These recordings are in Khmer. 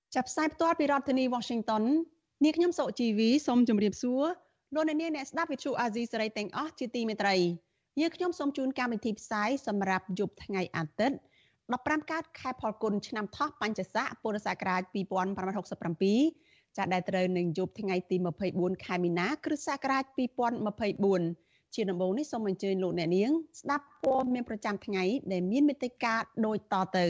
ចាប់ផ្សាយផ្ទាល់ពីរដ្ឋធានី Washington នាងខ្ញុំសុជីវីសូមជម្រាបសួរលោកអ្នកនាងអ្នកស្ដាប់វិទ្យុអាស៊ីសេរីទាំងអស់ជាទីមេត្រីយើងខ្ញុំសូមជូនកម្មវិធីផ្សាយសម្រាប់យប់ថ្ងៃអាទិត្យ15កើតខែផលគុណឆ្នាំថោះបัญចស័កពុរសករាជ2567ចាប់ដែលត្រូវនឹងយប់ថ្ងៃទី24ខែមីនាគ្រិស្តសករាជ2024ជាដំបូងនេះសូមអញ្ជើញលោកអ្នកនាងស្ដាប់ព័ត៌មានប្រចាំថ្ងៃដែលមានមេត្តាដូចតទៅ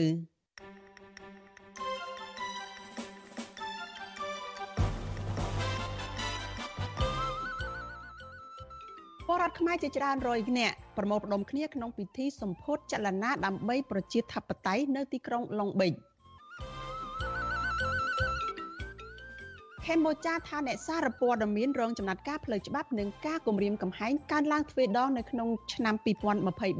ពលរដ្ឋខ្មែរជាច្រើនរយនាក់ប្រមូលផ្ដុំគ្នាក្នុងពិធីសម្ពោធចលនាដើម្បីប្រជាធិបតេយ្យនៅទីក្រុងឡុងបិចកម្ពុជាថាអ្នកសារព័ត៌មានរងចំណាត់ការផ្លូវច្បាប់និងការគំរាមកំហែងកើនឡើងទ្វេដងនៅក្នុងឆ្នាំ2023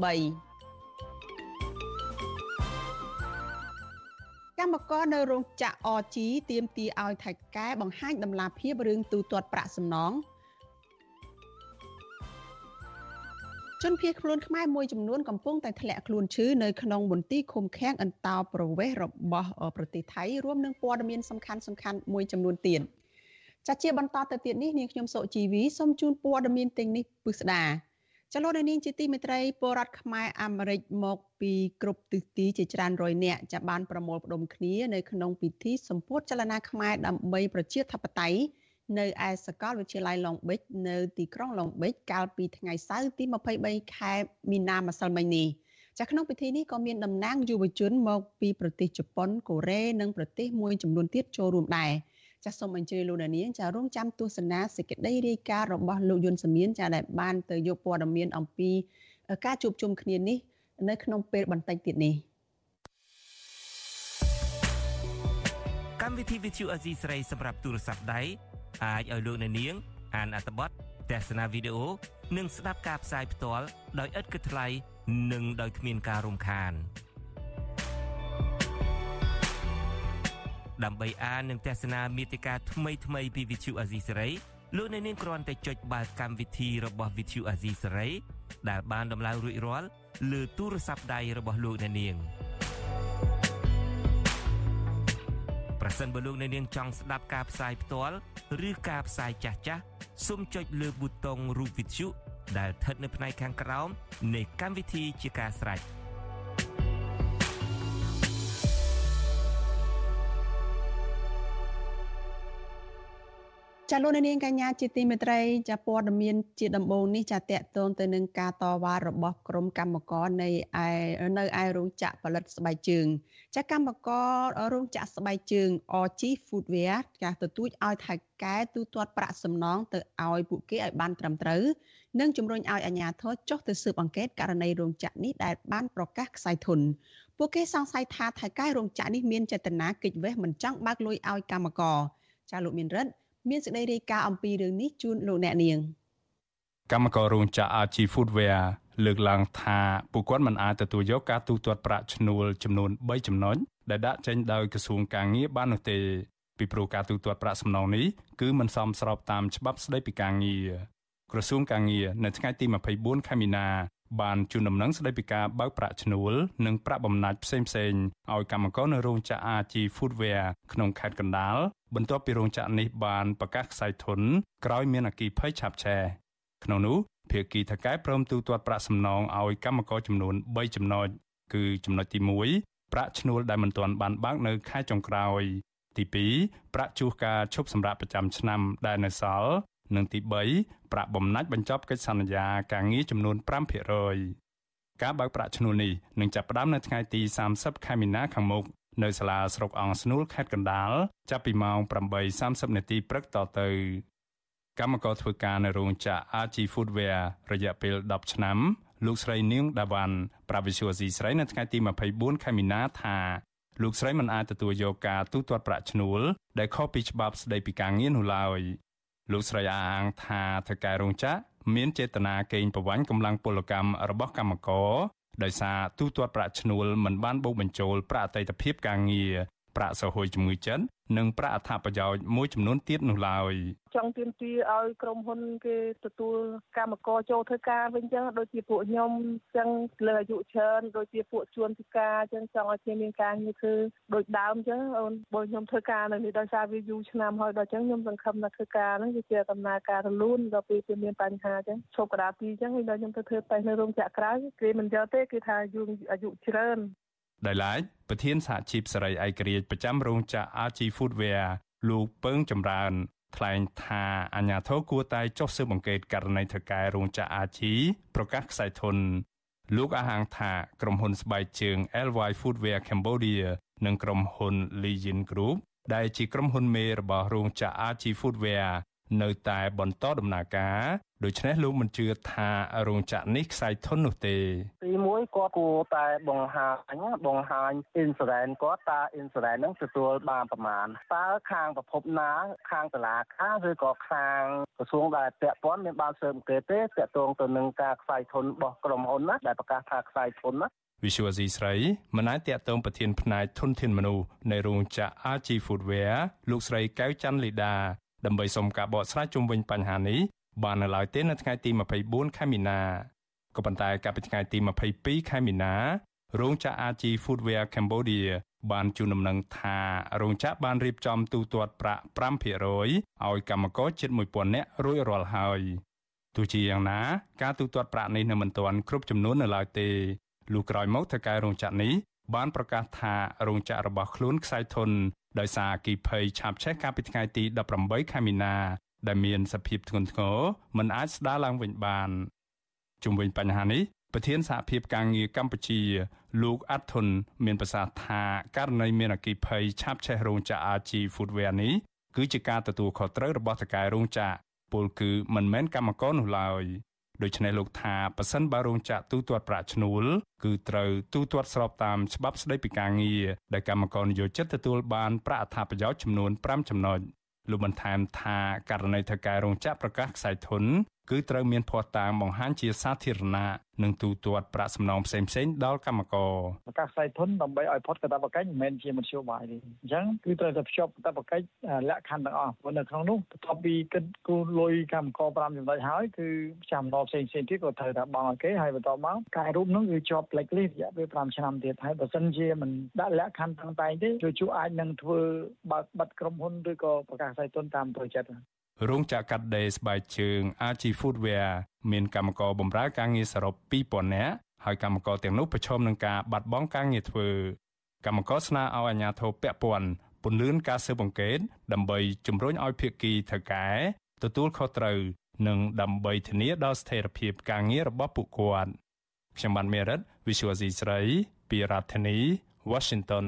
កម្មករនៅរោងចក្រ RG ទាមទារឲ្យថៃកែបង្ហាញតម្លាភាពរឿងទូទាត់ប្រាក់សំណងជនភៀសខ្លួនខ្មែរមួយចំនួនកំពុងតែធ្លាក់ខ្លួនឈឺនៅក្នុងមន្ទីរឃុំឃាំងអន្តោប្រវេសន៍របស់ប្រទេសថៃរួមនឹងព័ត៌មានសំខាន់មួយចំនួនទៀតចាជាបន្តទៅទៀតនេះនាងខ្ញុំសុជីវីសូមជូនព័ត៌មានទាំងនេះពិស្ដាចលនានាងជាទីមេត្រីពលរដ្ឋខ្មែរអាមេរិកមកពីគ្រប់ទិសទីជាច្រើនរយនាក់ចាប់បានប្រមូលផ្ដុំគ្នានៅក្នុងពិធីសម្ពោធចលនាខ្មែរដើម្បីប្រជាធិបតេយ្យនៅឯសាកលវិទ្យាល័យឡុងបិចនៅទីក្រុងឡុងបិចកាលពីថ្ងៃសៅរ៍ទី23ខែមីនាម្សិលមិញនេះចាក្នុងពិធីនេះក៏មានតំណាងយុវជនមកពីប្រទេសជប៉ុនកូរ៉េនិងប្រទេសមួយចំនួនទៀតចូលរួមដែរចាសូមអញ្ជើញលោកអ្នកនាងចារងចាំទស្សនាសេចក្តីរាយការណ៍របស់លោកយុនសមៀនចាដែលបានទៅយកព័ត៌មានអំពីការជួបជុំគ្នានេះនៅក្នុងពេលបន្តិចទៀតនេះកម្មវិធី VTV អាស៊ីសេរីសម្រាប់ទូរស័ព្ទដៃអាចឲ្យលោកអ្នកនាងអានអត្ថបទទស្សនាវីដេអូនិងស្ដាប់ការផ្សាយផ្ទាល់ដោយឥតគិតថ្លៃនិងដោយគ្មានការរំខានដើម្បីអាននិងទស្សនាមាតិកាថ្មីៗពី VTV អាស៊ីសេរីលោកអ្នកនាងគ្រាន់តែចុចបាល់កម្មវិធីរបស់ VTV អាស៊ីសេរីដែលបានដំឡើងរួចរាល់លើទូរស័ព្ទដៃរបស់លោកអ្នកនាងប្រសិនបើលោកអ្នកនាងចង់ស្ដាប់ការផ្សាយផ្ទាល់ឬការផ្សាយចាស់ៗសូមចុចលើប៊ូតុងរូបវិទ្យុដែលស្ថិតនៅផ្នែកខាងក្រោមនៃកម្មវិធីជាការស្រេចចាលោកនាងកញ្ញាជាទីមេត្រីចាព័ត៌មានជាដំបូងនេះចាតកតងទៅនឹងការតវ៉ារបស់ក្រុមកម្មករនៅឯរោងចក្រផលិតស្បែកជើងចាកម្មកររោងចក្រស្បែកជើង RG Footwear ចាទទូចឲ្យថៃកែទូទាត់ប្រាក់សំណងទៅឲ្យពួកគេឲ្យបានត្រឹមត្រូវនិងជំរុញឲ្យអាជ្ញាធរចុះទៅស៊ើបអង្កេតករណីរោងចក្រនេះដែលបានប្រកាសខ្សែធនពួកគេសង្ស័យថាថៃកែរោងចក្រនេះមានចេតនាគេចវេះមិនចង់បើកលុយឲ្យកម្មករចាលោកមានរិទ្ធមានសេចក្តីរាយការណ៍អំពីរឿងនេះជូនលោកអ្នកនាងកម្មកររោងចក្រ RG Footwear លើកឡើងថាពួកគាត់មិនអាចទទួលយកការទូទាត់ប្រាក់ឈ្នួលចំនួន3ចំណុចដែលដាក់ចេញដោយក្រសួងកាងារបាននោះទេពីព្រោះការទូទាត់ប្រាក់សំណងនេះគឺមិនសមស្របតាមច្បាប់ស្តីពីកាងារក្រសួងកាងារនៅថ្ងៃទី24ខែមីនាបានជូនដំណឹងស្តីពីការបើកប្រាក់ឈ្នួលនិងប្រាក់បំណាច់ផ្សេងៗឲ្យកម្មករនៅរោងចក្រ RG Footwear ក្នុងខេត្តកណ្ដាលបន្ទាប់ពីរោងចក្រនេះបានប្រកាសខ្សែធនក្រោយមានអគ្គិភ័យឆាបឆេះក្នុងនោះភាគីថៃកែព្រមទូទាត់ប្រាក់សំណងឲ្យកម្មករចំនួន3ចំណុចគឺចំណុចទី1ប្រាក់ឈ្នួលដែលមិនទាន់បានបើកនៅខែចុងក្រោយទី2ប្រាក់ជួសការឈប់សម្រាកប្រចាំឆ្នាំដែលនៅសល់និងទី3ប្រាក់បំណាច់បញ្ចប់កិច្ចសន្យាការងារចំនួន 5% ការបើកប្រាក់ឈ្នួលនេះនឹងចាប់ផ្ដើមនៅថ្ងៃទី30ខែមីនាខាងមុខនៅសាលាស្រុកអង្គស្នួលខេត្តកណ្ដាលចាប់ពីម៉ោង 8:30 នាទីព្រឹកតទៅកម្មករធ្វើការនៅរោងចក្រ RG Footwear រយៈពេល10ឆ្នាំលោកស្រីនាងដាវ៉ាន់ប្រាប់វិទ្យុអាស៊ីសេរីនៅថ្ងៃទី24ខែមីនាថាលោកស្រីមិនអាចទទួលយកការទូទាត់ប្រាក់ឈ្នួលដែលខុសពីច្បាប់ស្តីពីការងារនោះឡើយលោកស្រីអះអាងថាថៅកែរោងចក្រមានចេតនាកេងប្រវ័ញ្ចកម្លាំងពលកម្មរបស់កម្មករដោយសារទូទាត់ប្រាក់ឈ្នួលមិនបានបូកបញ្ចូលប្រាក់អតីតភាពការងារប្រាក់សហួយជំងឺចិត្តនិងប្រាក់អត្ថប្រយោជន៍មួយចំនួនទៀតនោះឡើយចង់ទាមទារឲ្យក្រុមហ៊ុនគេទទួលកម្មករចូលធ្វើការវិញចឹងដូចជាពួកខ្ញុំចឹងលើអាយុច្រើនដូចជាពួកជួនពិការចឹងចង់ឲ្យគេមានការងារធ្វើដូចដើមចឹងអូនបើខ្ញុំធ្វើការនៅនេះដោយសារវាយូរឆ្នាំហើយដល់ចឹងខ្ញុំសង្ឃឹមថាធ្វើការហ្នឹងវាជាដំណើរការរលូនដល់ពេលវាមានបញ្ហាចឹងឈប់កដាពីចឹងហើយដល់ខ្ញុំទៅធ្វើតែនៅរោងចក្រក្រៅគេមិនយកទេគេថាយូរអាយុច្រើនដោយឡែកប្រធានសហជីពសេរីឯករាជ្យប្រចាំរោងចក្រ RG Foodwear លោកពើងចម្រើនថ្លែងថាអាជ្ញាធរគួរតែចុះស៊ើបអង្កេតករណីថៅកែរោងចក្រ RG ប្រកាសខ្សែធនលោកអះអាងថាក្រុមហ៊ុនស្បែកជើង LY Foodwear Cambodia និងក្រុមហ៊ុន Lijin Group ដែលជាក្រុមហ៊ុនមេរបស់រោងចក្រ RG Foodwear នៅតែបន្តដំណើរការដូច្នេះលោកមិនជឿថារោងចក្រនេះខ្សែធននោះទេទីមួយគាត់គួរតែបង្ហាញ insurance គាត់តើ insurance ហ្នឹងទទួលបានប្រមាណតើខាងប្រភពណាខាងតុលាការឬក៏ខាងក្រសួងដែលពាក់ព័ន្ធមានបានស៊ើបអង្កេតទេទាក់ទងទៅនឹងការខ្សែធនរបស់ក្រុមហ៊ុនណាដែលប្រកាសថាខ្សែធនណា Visual C ស្រីមិនអាចតាក់ទងប្រធានផ្នែកធនធានមនុស្សនៃរោងចក្រ RG Foodwear លោកស្រីកៅច័ន្ទលីដាដើម្បីសុំការបកស្រាយជុំវិញបញ្ហានេះបាននៅឡើយទេនៅថ្ងៃទី24ខែមីនាក៏ប៉ុន្តែកាលពីថ្ងៃទី22ខែមីនារោងចក្រ RG Foodwear Cambodia បានជូនដំណឹងថារោងចក្របានរៀបចំទូទាត់ប្រាក់ 5% ឲ្យកម្មករជិត 1000 នាក់រួចរាល់ហើយទោះជាយ៉ាងណាការទូទាត់ប្រាក់នេះនៅមិនទាន់គ្រប់ចំនួននៅឡើយទេលុះក្រោយមកថៅកែរោងចក្រនេះបានប្រកាសថារោងចក្ររបស់ខ្លួនខ្សែធនដោយសារអគ្គិភ័យឆាបឆេះកាលពីថ្ងៃទី18ខែមីនាដែលមានសភាពធ្ងន់ធ្ងរមិនអាចស្ដារឡើងវិញបានជុំវិញបញ្ហានេះប្រធានសហភាពការងារកម្ពុជាលោកអាត់ធុនមានប្រសាសន៍ថាករណីមានអគ្គិភ័យឆាបឆេះរោងចក្រ RG Foodwear នេះគឺជាការទទួលខុសត្រូវរបស់ថៅកែរោងចក្រពលគឺមិនមែនកម្មករនោះឡើយដូច្នេះលោកថាប៉ះសិនបើរោងចក្រទូទាត់ប្រាក់ឈ្នួលគឺត្រូវទូទាត់ស្របតាមច្បាប់ស្តីពីការងារដែលកម្មករនិយោជិតទទួលបានប្រាក់អត្ថប្រយោជន៍ចំនួន5ចំណុចលោកបន្ថែមថាករណីថៅកែរោងចក្រប្រកាសខ្សែធនគឺត្រូវមានភស្តុតាងបង្ហាញជាសាធារណៈនិងទូទាត់ប្រាក់សំណងផ្សេងៗដល់កម្មករប្រកាសខ្សែធនដើម្បីឲ្យផុតកាតព្វកិច្ចមិនមែនជាមធ្យោបាយទេអញ្ចឹងគឺត្រូវតែភ្ជាប់កាតព្វកិច្ចលក្ខខណ្ឌទាំងអស់ព្រោះនៅក្នុងនោះបន្ទាប់ពីគិតគូរលុយកម្មករ5ចំណុចហើយគឺចាំដល់ផ្សេងៗទៀតក៏ត្រូវតែបង់ឲ្យគេហើយបន្តមកការរូបនោះគឺជាប់ blacklist រយៈពេល5ឆ្នាំទៀតហើយបើសិនជាមិនដាក់លក្ខខណ្ឌតាំងតែងទេជួអាចនឹងធ្វើបើកបិទក្រុមហ៊ុនឬក៏ប្រកាសខ្សែធនតាមផ្លូវចិត្តរោងចក្រកាត់ដេរស្បែកជើង RG Foodwear មានកម្មករបម្រើការងារសរុប 2000 នាក់ហើយកម្មករទាំងនោះប្រឈមនឹងការបាត់បង់ការងារធ្វើកម្មករស្នើឲ្យអាជ្ញាធរពាក់ព័ន្ធពន្យាការស៊ើបអង្កេតដើម្បីជំរុញឲ្យភាគីថៅកែទទួលខុសត្រូវនិងដើម្បីធានាដល់ស្ថិរភាពការងាររបស់ពួកគាត់ខ្ញុំបានមេរិត Visual C ស្រីពីរដ្ឋធានី Washington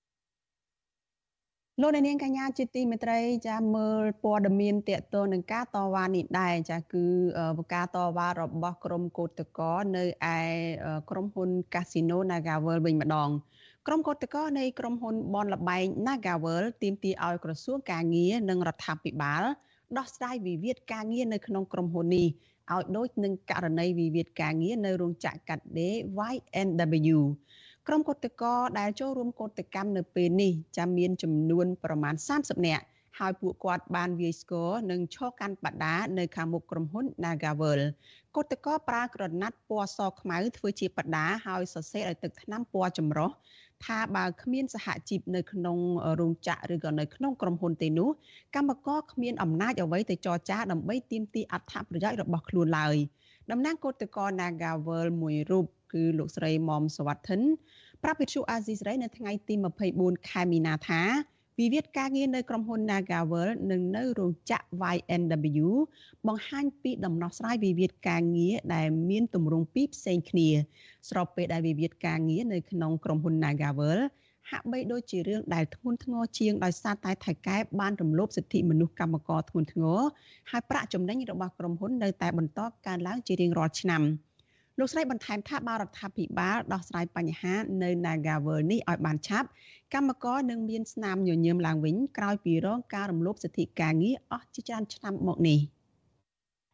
លោកនាងកញ្ញាជាទីមេត្រីចាមើលព័ត៌មានតកតទៅនឹងការតវ៉ានេះដែរចាគឺការតវ៉ារបស់ក្រុមកោតក្រនៅឯក្រុមហ៊ុន Casino Nagavel វិញម្ដងក្រុមកោតក្រនៃក្រុមហ៊ុនបនលបែង Nagavel ទាមទារឲ្យក្រសួងការងារនិងរដ្ឋាភិបាលដោះស្រាយវិវាទការងារនៅក្នុងក្រុមហ៊ុននេះឲ្យដូចនឹងករណីវិវាទការងារនៅរោងចក្រកាត់ដេរ YNWក្រុមកោតក្រដែលចូលរួមកោតកម្មនៅពេលនេះចាំមានចំនួនប្រមាណ30នាក់ហើយពួកគាត់បានវាយស្គរនិងឈរកាន់បដានៅខាងមុខក្រុមហ៊ុន Nagavel កោតក្រប្រើក្រណាត់ពណ៌សខ្មៅធ្វើជាបដាហើយសរសេរឲ្យទឹកថ្នាំពណ៌ចម្រុះថាបើគ្មានសហជីពនៅក្នុងរោងចក្រឬក៏នៅក្នុងក្រុមហ៊ុនទេនោះកម្មករគ្មានអំណាចអ្វីទៅចរចាដើម្បីទាមទារអត្ថប្រយោជន៍របស់ខ្លួនឡើយតំណាងកោតក្រ Nagavel មួយរូបគឺលោកស្រីមុំសវត្ថិនប្រាប់វិទ្យុអាស៊ីសេរីនៅថ្ងៃទី24ខែមីនាថាវិវាទការងារនៅក្រុមហ៊ុន Nagavel និងនៅរោងចក្រ YNW បង្ហាញពីដំណោះស្រាយវិវាទការងារដែលមានទម្រង់ពីរផ្សេងគ្នាស្របពេលដែលវិវាទការងារនៅក្នុងក្រុមហ៊ុន Nagavel ហាក់បីដូចជារឿងដែលធ្ងន់ធ្ងរជាងដោយសារតែថៅកែបានរំលោភសិទ្ធិមនុស្សកម្មករធ្ងន់ធ្ងរហើយប្រាក់ចំណេញរបស់ក្រុមហ៊ុននៅតែបន្តកើនឡើងជារៀងរាល់ឆ្នាំលោកស្រីបន្ថែមថាបើរដ្ឋាភិបាលដោះស្រាយបញ្ហានៅ Nagavel នេះឲ្យបានឆាប់កម្មករនឹងមានស្នាមញញឹមឡើងវិញក្រោយពីរងការរំលោភសិទ្ធិការងារអស់ជាច្រើនឆ្នាំមកនេះ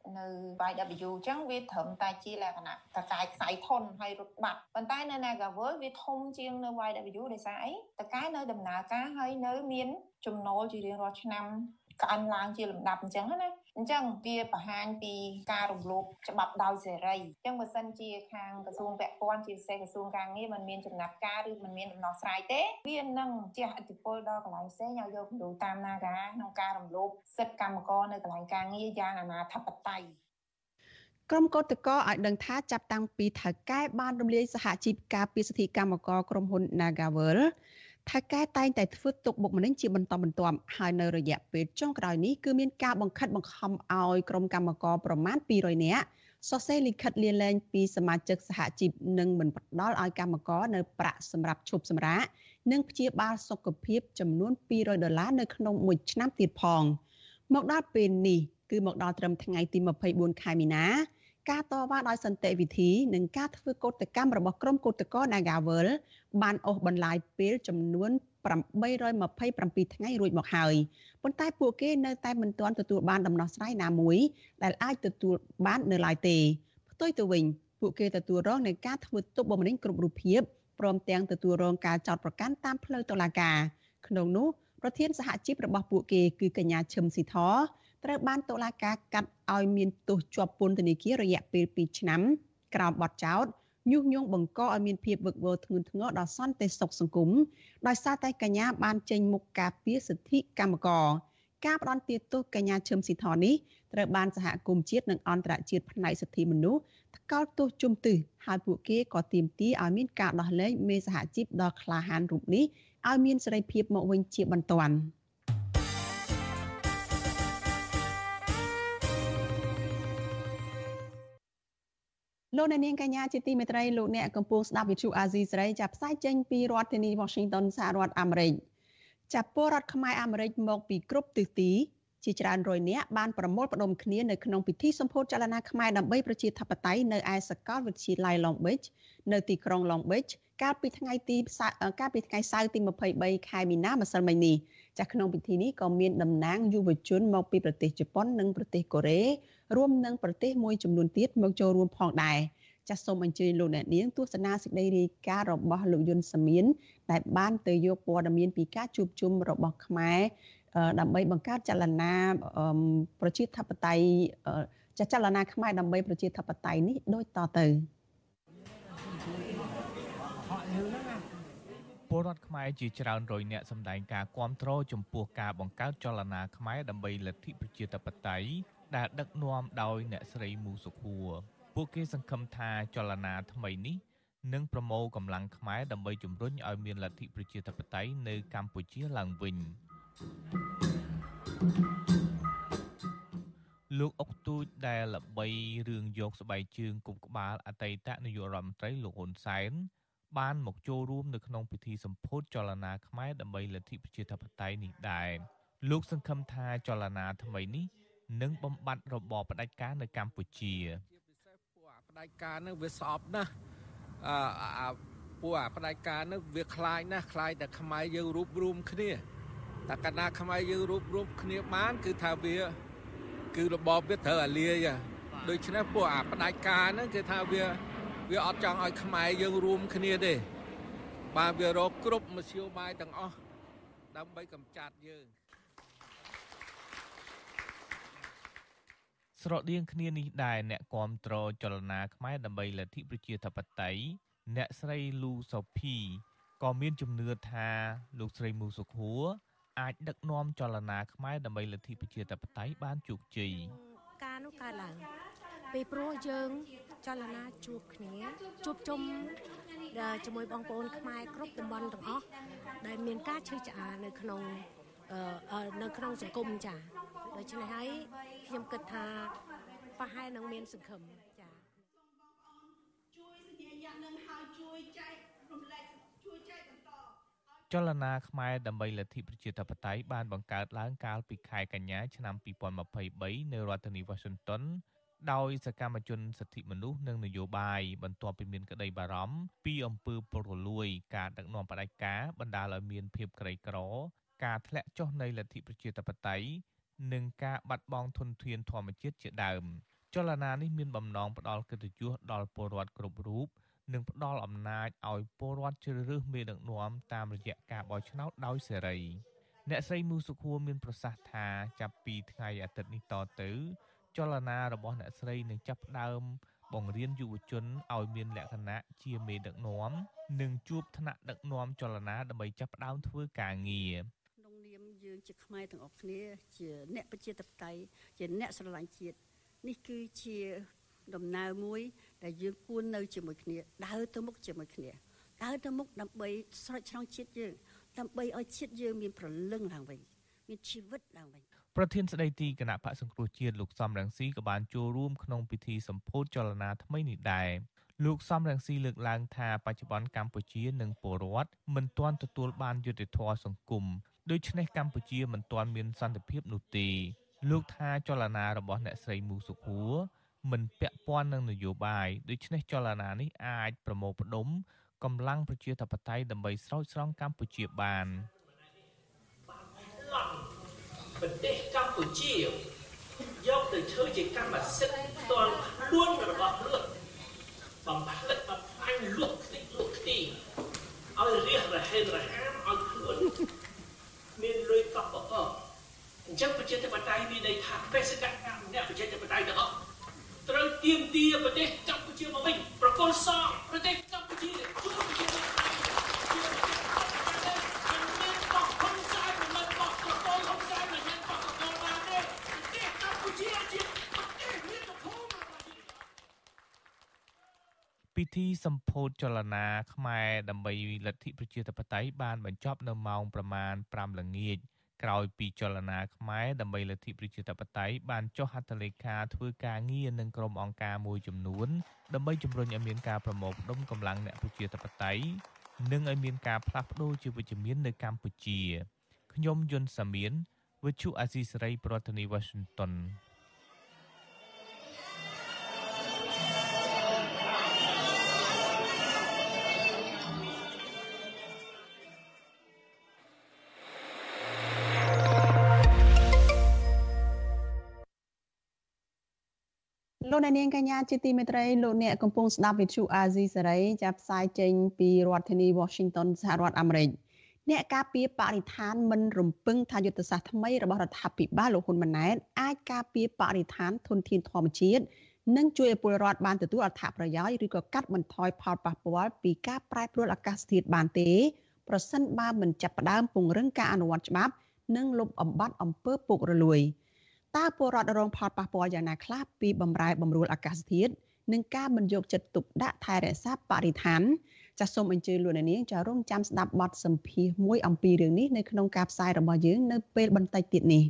នៅ YW អញ្ចឹងវាត្រឹមតែជាលក្ខណៈតកែខ្សែធន់ហើយរត់បាត់ប៉ុន្តែនៅ Nagavel វាធំជាងនៅ YW ដោយសារអីតកែនៅដំណើរការហើយនៅមានចំណូលជារៀងរាល់ឆ្នាំកើនឡើងជាលំដាប់អញ្ចឹងណាអញ្ចឹងវាបង្ហាញពីការរំលោភច្បាប់ដោយសេរីអញ្ចឹងបើសិនជាខាងក្រសួងពាក់ព័ន្ធជាពិសេសក្រសួងការងារមិនមានចំណាត់ការឬមិនមានដំណោះស្រាយទេវានឹងជះឥទ្ធិពលដល់កន្លែងផ្សេងឲ្យយកគំរូតាមនាការក្នុងការរំលោភសិទ្ធិកម្មករនៅកន្លែងការងារយ៉ាងអនាធិបតេយ្យក្រុមកោតក្រឲ្យដឹងថាចាប់តាំងពីថៅកែបានរំលាយសហជីពការពារសិទ្ធិកម្មករក្រុមហ៊ុន Nagavel ថៅកែតែងតែធ្វើទុកបុកម្នេញជាបន្តបន្ទាប់ហើយនៅរយៈពេលចុងក្រោយនេះគឺមានការបង្ខិតបង្ខំឲ្យក្រុមកម្មករប្រមាណ200នាក់សរសេរលិខិតលាលែងពីសមាជិកសហជីពនិងមិនផ្ដល់ឲ្យកម្មករនៅប្រាក់សម្រាប់ឈប់សម្រាកនិងព្យាបាលសុខភាពចំនួន$200នៅក្នុងមួយឆ្នាំទៀតផងមកដល់ពេលនេះគឺមកដល់ត្រឹមថ្ងៃទី24ខែមីនាការតវ៉ាដោយសន្តិវិធីនិងការធ្វើកោតកម្មរបស់ក្រុមកោតក្រ Nagavel បានអូសបន្លាយពេលចំនួន827ថ្ងៃរួចមកហើយប៉ុន្តែពួកគេនៅតែមិនទាន់ទទួលបានដំណោះស្រាយណាមួយដែលអាចទទួលបាននៅឡើយទេផ្ទុយទៅវិញពួកគេទទួលរងនឹងការធ្វើទុកបុកម្នេញគ្រប់រូបភាពព្រមទាំងទទួលរងការចោទប្រកាន់តាមផ្លូវតុលាការក្នុងនោះប្រធានសហជីពរបស់ពួកគេគឺកញ្ញាឈឹមស៊ីធត្រូវបានតុលាការកាត់ឲ្យមានទោសជាប់ពន្ធនាគាររយៈពេល2ឆ្នាំក្រោមបទចោទញុះញង់បង្កឲ្យមានភាពវឹកវរធ្ងន់ធ្ងរដល់សន្តិសុខសង្គមដោយសារតែកញ្ញាបានចេញមុខការពារសិទ្ធិកម្មករការផ្ដន្ទាទោសកញ្ញាឈឹមស៊ីធនេះត្រូវបានសហគមន៍ជាតិនិងអន្តរជាតិផ្នែកសិទ្ធិមនុស្សថ្កោលទោសជំទឺហើយពួកគេក៏ទាមទារឲ្យមានការដោះលែងមេសហជីពដ៏ក្លាហានរូបនេះឲ្យមានសេរីភាពមកវិញជាបន្ទាន់លោកអ្នកនាងកញ្ញាជាទីមេត្រីលោកអ្នកកំពុងស្ដាប់វិទ្យុអាស៊ីសេរីចាប់ផ្សាយចេញពីរដ្ឋធានី Washington សហរដ្ឋអាមេរិកចាប់ពលរដ្ឋខ្មែរអាមេរិកមកពីគ្រប់ទិសទីជាច្រើនរយនាក់បានប្រមូលផ្ដុំគ្នានៅក្នុងពិធីសម្ពោធចលនាខ្មែរដើម្បីប្រជាធិបតេយ្យនៅឯសាកលវិទ្យាល័យ Long Beach នៅទីក្រុង Long Beach កាលពីថ្ងៃសៅរ៍ទី23ខែមីនាម្សិលមិញនេះចាស់ក្នុងពិធីនេះក៏មានតំណាងយុវជនមកពីប្រទេសជប៉ុននិងប្រទេសកូរ៉េរួមនឹងប្រទេសមួយចំនួនទៀតមកចូលរួមផងដែរចាសសូមអញ្ជើញលោកអ្នកនាងទស្សនាសេចក្តីរាយការណ៍របស់លោកយុនសាមៀនដែលបានទៅយកព័ត៌មានពីការជួបជុំរបស់ខ្មែរដើម្បីបង្កើតចលនាប្រជាធិបតេយ្យចលនាខ្មែរដើម្បីប្រជាធិបតេយ្យនេះដូចតទៅពលរដ្ឋខ្មែរជាច្រើនរយនាក់សម្ដែងការគាំទ្រចំពោះការបង្កើតចលនាខ្មែរដើម្បីលទ្ធិប្រជាធិបតេយ្យដែលដឹកនាំដោយអ្នកស្រីមូសុខួរពួកគេសង្ឃឹមថាចលនាថ្មីនេះនឹងប្រមូលកម្លាំងខ្មែរដើម្បីជំរុញឲ្យមានលទ្ធិប្រជាធិបតេយ្យនៅកម្ពុជាឡើងវិញលោកអុកទូចដែលល្បីរឿងយកស្បែកជើងគប់ក្បាលអតីតនាយករដ្ឋមន្ត្រីលោកហ៊ុនសែនបានមកចូលរួមនៅក្នុងពិធីសម្ពោធចលនាខ្មែរដើម្បីលទ្ធិប្រជាធិបតេយ្យនេះដែរលោកសង្ឃឹមថាចលនាថ្មីនេះនឹងបំបត្តិរបបផ្ដាច់ការនៅកម្ពុជាផ្ដាច់ការនឹងវាស្អប់ណាស់ពួកផ្ដាច់ការនឹងវាคล้ายណាស់คล้ายតែខ្មែរយើងរួបរวมគ្នាតែកាលណាខ្មែរយើងរួបរวมគ្នាបានគឺថាវាគឺរបបវាត្រូវអាលាយដូច្នេះពួកផ្ដាច់ការហ្នឹងគឺថាវាអត់ចង់ឲ្យខ្មែរយើងរួមគ្នាទេបាទវារកគ្រប់មធ្យោបាយទាំងអស់ដើម្បីកម្ចាត់យើងស្រដៀងគ្នានេះដែរអ្នកគាំទ្រចលនាខ្មែរដើម្បីលទ្ធិប្រជាធិបតេយ្យអ្នកស្រីលូសូភីក៏មានជំនឿថាលោកស្រីមូសុខួរអាចដឹកនាំចលនាខ្មែរដើម្បីលទ្ធិប្រជាធិបតេយ្យបានជោគជ័យការនោះកើតឡើងពេលព្រោះយើងចលនាជួបគ្នាជួបជុំជាមួយបងប្អូនខ្មែរគ្រប់តំបន់ទាំងអស់ដែលមានការឈឺឆ្អាលនៅក្នុងសង្គមចាដូច្នេះហើយខ្ញុំគិតថាប្រហែលនឹងមានសង្ឃឹមចាជួយសញ្ញាយ៉ាងនឹងហើយជួយចែករំលែកជួយចែកបន្តចលនាខ្មែរដើម្បីលទ្ធិប្រជាធិបតេយ្យបានបង្កើតឡើងកាលពីខែកញ្ញាឆ្នាំ2023នៅរដ្ឋធានី Washington ដោយសកម្មជនសិទ្ធិមនុស្សនិងនយោបាយបន្ទាប់ពីមានក្តីបារម្ភពីអំពើពុករលួយការដឹកនាំផ្ដាច់ការបណ្ដាលឲ្យមានភាពក្រីក្រការធ្លាក់ចុះនៃលទ្ធិប្រជាធិបតេយ្យនិងការបាត់បង់ធនធានធម្មជាតិជាដើមចលនានេះមានបំណងផ្ដល់កិត្តិយសដល់ពលរដ្ឋគ្រប់រូបនិងផ្ដល់អំណាចឲ្យពលរដ្ឋជ្រើសរើសមេដឹកនាំតាមរយៈការបោះឆ្នោតដោយសេរីអ្នកស្រីមូសុខួរមានប្រសាសន៍ថាចាប់ពីថ្ងៃអាទិត្យនេះតទៅចលនារបស់អ្នកស្រីនឹងចាប់ផ្ដើមបង្រៀនយុវជនឲ្យមានលក្ខណៈជាមេដឹកនាំនិងជួបថ្នាក់ដឹកនាំចលនាដើម្បីចាប់ផ្ដើមធ្វើការងារក្នុងនាមយើងជាខ្មែរទាំងអស់គ្នាជាអ្នកប្រជាធិបតេយ្យជាអ្នកស្រឡាញ់ជាតិនេះគឺជាដំណើរមួយដែលយើងគួរនៅជាមួយគ្នាដើរទៅមុខជាមួយគ្នាដើរទៅមុខដើម្បីស្រោចស្រង់ជាតិយើងដើម្បីឲ្យជាតិយើងមានព្រលឹងឡើងវិញមានជីវិតឡើងវិញប្រធានស្ដីទីគណៈបក្សសង្គ្រោះជាតិលោកសំរងស៊ីក៏បានចូលរួមក្នុងពិធីសម្ពោធចលនាថ្មីនេះដែរលោកសំរងស៊ីលើកឡើងថាបច្ចុប្បន្នកម្ពុជានិងពលរដ្ឋមិនទាន់ទទួលបានយុត្តិធម៌សង្គមដូច្នេះកម្ពុជាមិនទាន់មានសន្តិភាពនោះទេលោកថាចលនារបស់អ្នកស្រីមូសុខួរមិនពាក់ព័ន្ធនឹងនយោបាយដូច្នេះចលនានេះអាចប្រមូលផ្ដុំកម្លាំងប្រជាធិបតេយ្យដើម្បីស្រោចស្រង់កម្ពុជាបានប្រទេសកម្ពុជាយកទៅធ្វើជាកម្មសិទ្ធិផ្ទាល់ខ្លួនរបស់ខ្លួនបំផ្លិចបំផ្លាញលុបខ្ទេចលុបខ្ទីឲ្យរះរហេនរហាមឲ្យខ្លួនមានលុយកប់កកអញ្ចឹងប្រជាធិបតេយ្យមានន័យថាបេសកកម្មអ្នកប្រជាធិបតេយ្យទាំងអស់ត្រូវទាមទារប្រទេសកម្ពុជាមកវិញប្រកុលសងប្រទេសកម្ពុជាជួយប្រជាធិបតេយ្យពិធីសម្ពោធចលនាខ្មែរដើម្បីលទ្ធិប្រជាធិបតេយ្យបានបញ្ចប់នៅម៉ោងប្រមាណ 5 ល្ងាចក្រោយពីចលនាខ្មែរដើម្បីលទ្ធិប្រជាធិបតេយ្យបានចុះហត្ថលេខាធ្វើការងារនឹងក្រុមអង្គការមួយចំនួនដើម្បីជំរុញឲ្យមានការប្រមូលផ្ដុំកម្លាំងអ្នកប្រជាធិបតេយ្យនិងឲ្យមានការផ្លាស់ប្ដូរជាវិជ្ជមាននៅកម្ពុជាខ្ញុំយុនសាមៀនវិទ្យុអាស៊ីសេរីប្រធានាធិបតី Washington លោកអ្នកនាងកញ្ញាជាទីមេត្រីលោកអ្នកកំពុងស្ដាប់វិទ្យុអាស៊ីសេរីចាប់ផ្សាយចេញពីរដ្ឋធានី Washington សហរដ្ឋអាមេរិកអ្នកការពារបរិស្ថានមិនរំពឹងថាយុទ្ធសាស្ត្រថ្មីរបស់រដ្ឋាភិបាលលោកហ៊ុនម៉ាណែតអាចការពារបរិស្ថានធនធានធម្មជាតិនិងជួយឲ្យពលរដ្ឋបានទទួលអត្ថប្រយោជន៍ឬក៏កាត់បន្ថយផលប៉ះពាល់ពីការប្រែប្រួលអាកាសធាតុបានទេប្រសិនបើមិនចាប់ផ្ដើមពង្រឹងការអនុវត្តច្បាប់និងលុបបំបាត់អំពើពុករលួយតើពលរដ្ឋរងផលប៉ះពាល់យ៉ាងណាខ្លះពីបម្រែបម្រួលអាកាសធាតុនិងការមិនយកចិត្តទុកដាក់ថែរក្សាបរិស្ថានចាសសូមអញ្ជើញលោកអ្នកនាងចារងចាំស្ដាប់បទសម្ភាសន៍មួយអំពីរឿងនេះនៅក្នុងការផ្សាយរបស់យើងនៅពេលបន្តិចទៀតនេះ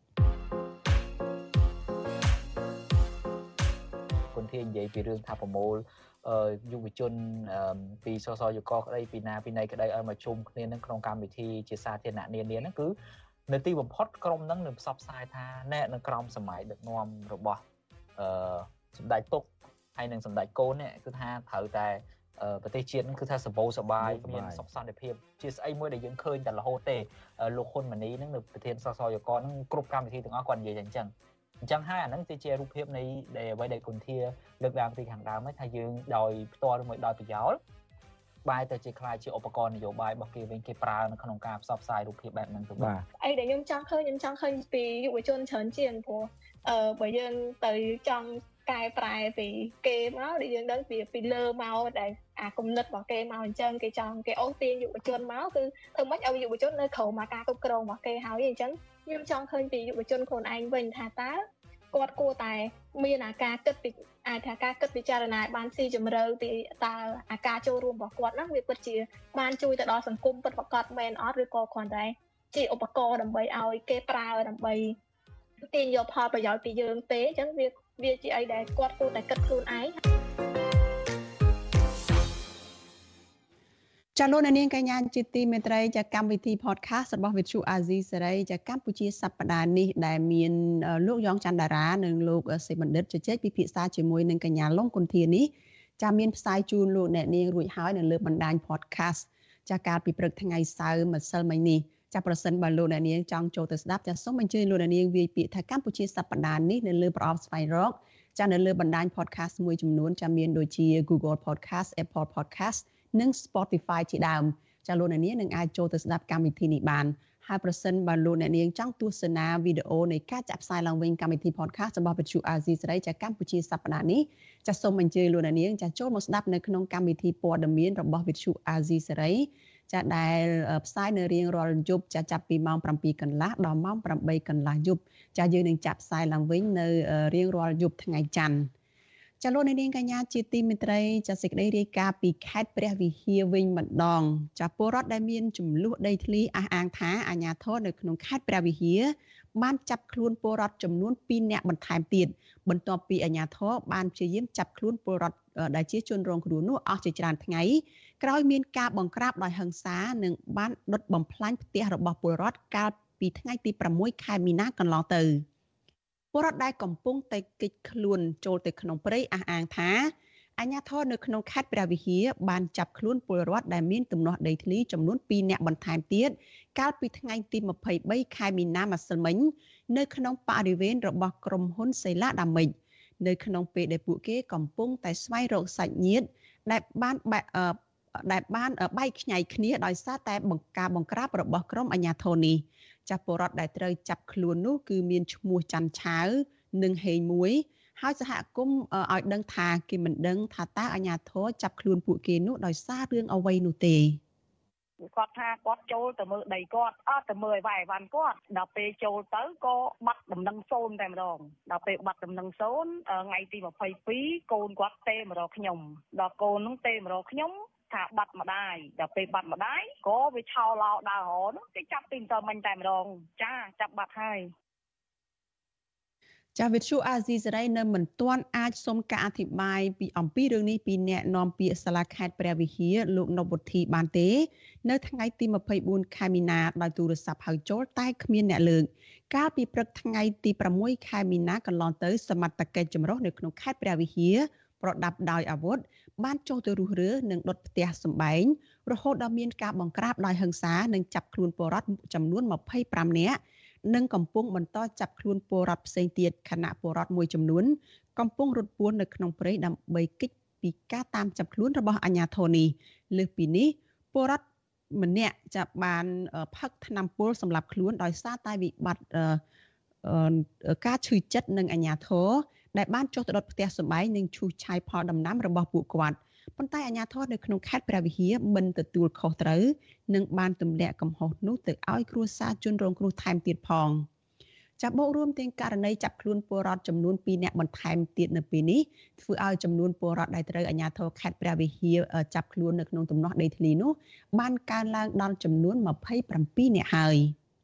គុណធានិយាយពីរឿងថាប្រមូលយុវជនពីសសយកក្តីពីណាពីណីក្តីឲ្យមកជុំគ្នានឹងក្នុងកម្មវិធីជាសាធារណៈនានាហ្នឹងគឺនៅទីបំផុតក្រុមហ្នឹងនឹងផ្សព្វផ្សាយថាអ្នកនៅក្រោមសម័យដឹកនាំរបស់សម្ដេចពុកហើយនឹងសម្ដេចកូននេះគឺថាត្រូវតែប្រទេសជាតិហ្នឹងគឺថាសម្បូរសប្បាយមានសុខសន្តិភាពជាស្អីមួយដែលយើងឃើញតែរហូតទេលោកហ៊ុនម៉ាណីហ្នឹងនៅប្រធានសសយកហ្នឹងគ្រប់កម្មវិធីទាំងអស់គាត់និយាយតែអញ្ចឹងហើយអាហ្នឹងជារូបភាពនៃដែលអ្វីដែលគុណធាលើកឡើងពីខាងដើមហ្នឹងថាយើងដោយផ្ទាល់ឬមួយដោយប្រយោលបែរទៅជាខ្លាយជាឧបករណ៍នយោបាយរបស់គេវិញគេប្រើនៅក្នុងការផ្សព្វផ្សាយរូបភាពបែបហ្នឹងទៅបាទអីដែលខ្ញុំចង់ឃើញពីយុវជនច្រើនជាងព្រោះបើយើងទៅចង់កែប្រែពីគេមកដែលយើងដឹងពីលើមកដែលអាគំនិតរបស់គេមកអញ្ចឹងគេអូសទាញយុវជនមកគឺធ្វើម៉េចឲ្យយុវជននៅក្រោមការគ្រប់គ្រងរបស់គេហើយអញ្ចឹងខ្ញុំចង់ឃើញពីយុវជនខ្លួនឯងវិញថាតើគាត់គួរតែមានការគិតពីអាចថាការគិតពិចារណាបានស៊ីជម្រៅពីតើអាការចូលរួមរបស់គាត់ហ្នឹងវាពិតជាបានជួយទៅដល់សង្គមពិតប្រាកដមែនអត់ឬក៏គ្រាន់តែជាឧបករណ៍ដើម្បីឲ្យគេប្រើដើម្បីទាញយកផលប្រយោជន៍ពីយើងទេអញ្ចឹងវាជាអីដែលគាត់គួរតែគិតខ្លួនឯងចាលោកនាងកញ្ញាជាទីមេត្រីចាកម្មវិធី podcast របស់ Vithu Azizi សេរីចាកម្ពុជាសប្តាហ៍នេះដែលមានលោកយ៉ងច័ន្ទតារានិងលោកសេបណ្ឌិតជជែកពិភាក្សាជាមួយនឹងកញ្ញាឡុងគុន្ធានេះចាមានផ្សាយជូនលោកអ្នកនាងរួចហើយនៅលើបណ្ដាញ podcast ចាកាលពីព្រឹកថ្ងៃសៅរ៍ម្សិលមិញនេះចាប្រសិនបើលោកអ្នកនាងចង់ចូលទៅស្ដាប់ចាសូមអញ្ជើញលោកអ្នកនាងវាយពាក្យថាកម្ពុជាសប្តាហ៍នេះនៅលើប្រអប់ស្វែងរកចានៅលើបណ្ដាញ podcast មួយចំនួនចាមានដូចជា Google Podcast, Apple Podcast និង Spotify ជាដើមចាលោកអ្នកនាងនឹងអាចចូលទៅស្ដាប់កម្មវិធីនេះបានហើយប្រសិនបើលោកអ្នកនាងចង់ទស្សនាវីដេអូនៃការចាក់ផ្សាយឡើងវិញកម្មវិធី podcast របស់វិទ្យុ AZ សេរីចាកម្ពុជាសប្តាហ៍នេះចាសូមអញ្ជើញលោកអ្នកនាងចាចូលមកស្ដាប់នៅក្នុងកម្មវិធីព័ត៌មានរបស់វិទ្យុ AZ សេរីចាដែលផ្សាយនៅរៀងរាល់យប់ចាចាប់ពីម៉ោង 7 កន្លះដល់ម៉ោង 8 កន្លះយប់ចាយើងនឹងចាក់ផ្សាយឡើងវិញនៅរៀងរាល់យប់ថ្ងៃច័ន្ទចាលោកនាងកញ្ញាជាទីមេត្រីចាសេចក្តីរាយការណ៍ពីខេត្តព្រះវិហារវិញម្ដងចាពលរដ្ឋដែលមានចំនួនដីធ្លីអះអាងថាអាជ្ញាធរនៅក្នុងខេត្តព្រះវិហារបានចាប់ខ្លួនពលរដ្ឋចំនួន2នាក់បន្ថែមទៀតបន្ទាប់ពីអាជ្ញាធរបានព្យាយាមចាប់ខ្លួនពលរដ្ឋដែលជាជនរងគ្រោះនោះអស់ជាច្រើនថ្ងៃក្រោយមានការបង្ក្រាបដោយហិង្សានិងបានដុតបំផ្លាញផ្ទះរបស់ពលរដ្ឋកាលពីថ្ងៃទី6ខែមីនាកន្លងទៅពលរដ្ឋដែលកំពុងតែគេចខ្លួនចូលទៅក្នុងព្រៃអះអាងថាអាជ្ញាធរនៅក្នុងខេត្តព្រះវិហារបានចាប់ខ្លួនពលរដ្ឋដែលមានទំនាស់ដីធ្លីចំនួន2នាក់បន្ថែមទៀតកាលពីថ្ងៃទី23ខែមីនាម្សិលមិញនៅក្នុងបរិវេណរបស់ក្រុមហ៊ុនសេឡាដាមិចនៅក្នុងពេលដែលពួកគេកំពុងតែស្វែងរកសាច់ញាតិដែលបានបែកខ្ញែកគ្នាដោយសារតែការបង្ក្រាបរបស់ក្រុមអាជ្ញាធរនេះចាពលរដ្ឋដែលត្រូវចាប់ខ្លួននោះគឺមានឈ្មោះច័ន្ទឆាវនិងហេងមួយហើយសហគមន៍ឲ្យដឹងថាគេមិនដឹងថាតើអាជ្ញាធរចាប់ខ្លួនពួកគេនោះដោយសាររឿងអ្វីនោះទេគាត់ថាគាត់ចូលទៅមើលដីគាត់អត់ទៅមើលឲ្យវ៉ាន់គាត់ដល់ពេលចូលទៅក៏បាត់ដំណឹងសូនតែម្ដងដល់ពេលបាត់ដំណឹងសូនថ្ងៃទី22កូនគាត់ទេមករកខ្ញុំដល់កូននោះទេមករកខ្ញុំថាបាត់ម្ដាយដល់ពេលបាត់ម្ដាយក៏វាឆោឡោដើររហនោះគេចាប់ទីតមិញតែម្ដងចាចាប់បាត់ហើយចាវិទ្យុអាស៊ីសេរីនៅមិនទាន់អាចសុំការអធិប្បាយពីអំពីរឿងនេះពីអ្នកនាំពាក្យសាលាខេត្តព្រះវិហារលោកនពវុធីបានទេនៅថ្ងៃទី24ខែមីនាដោយទូរស័ព្ទហៅចូលតែគ្មានអ្នកលើកកាលពីព្រឹកថ្ងៃទី6ខែមីនាកន្លងទៅសមត្ថកិច្ចចម្រុះនៅក្នុងខេត្តព្រះវិហារប្រដាប់ដោយអាវុធបានចុះទៅរុះរើនិងដុតផ្ទះសម្បែងរហូតដល់មានការបង្ក្រាបដោយហិង្សានិងចាប់ខ្លួនពលរដ្ឋចំនួន25នាក់និងកំពុងបន្តចាប់ខ្លួនពលរដ្ឋផ្សេងទៀតខណៈពលរដ្ឋមួយចំនួនកំពុងរត់ពួននៅក្នុងព្រៃដើម្បីគេចពីការតាមចាប់ខ្លួនរបស់អាជ្ញាធរនេះលើសពីនេះពលរដ្ឋម្នាក់ចាប់បានផឹកថ្នាំពុលសម្រាប់ខ្លួនដោយសារតែវិបត្តិការឈឺចិត្តនឹងអាជ្ញាធរដែលបានចុះទៅដុតផ្ទះសម្បែងនិងឈូសឆាយផលដំណាំរបស់ពួកគាត់ប៉ុន្តែអាជ្ញាធរនៅក្នុងខេត្តព្រះវិហារមិនទទួលខុសត្រូវនិងបានទម្លាក់កំហុសនោះទៅឲ្យគ្រួសារជនរងគ្រោះថែមទៀតផងចាប់បូករួមទាំងករណីចាប់ខ្លួនពលរដ្ឋចំនួន2នាក់បន្ថែមទៀតនៅពេលនេះធ្វើឲ្យចំនួនពលរដ្ឋដែលត្រូវអាជ្ញាធរខេត្តព្រះវិហារចាប់ខ្លួននៅក្នុងទំនាស់ដីធ្លីនោះបានកើនឡើងដល់ចំនួន27នាក់ហើយ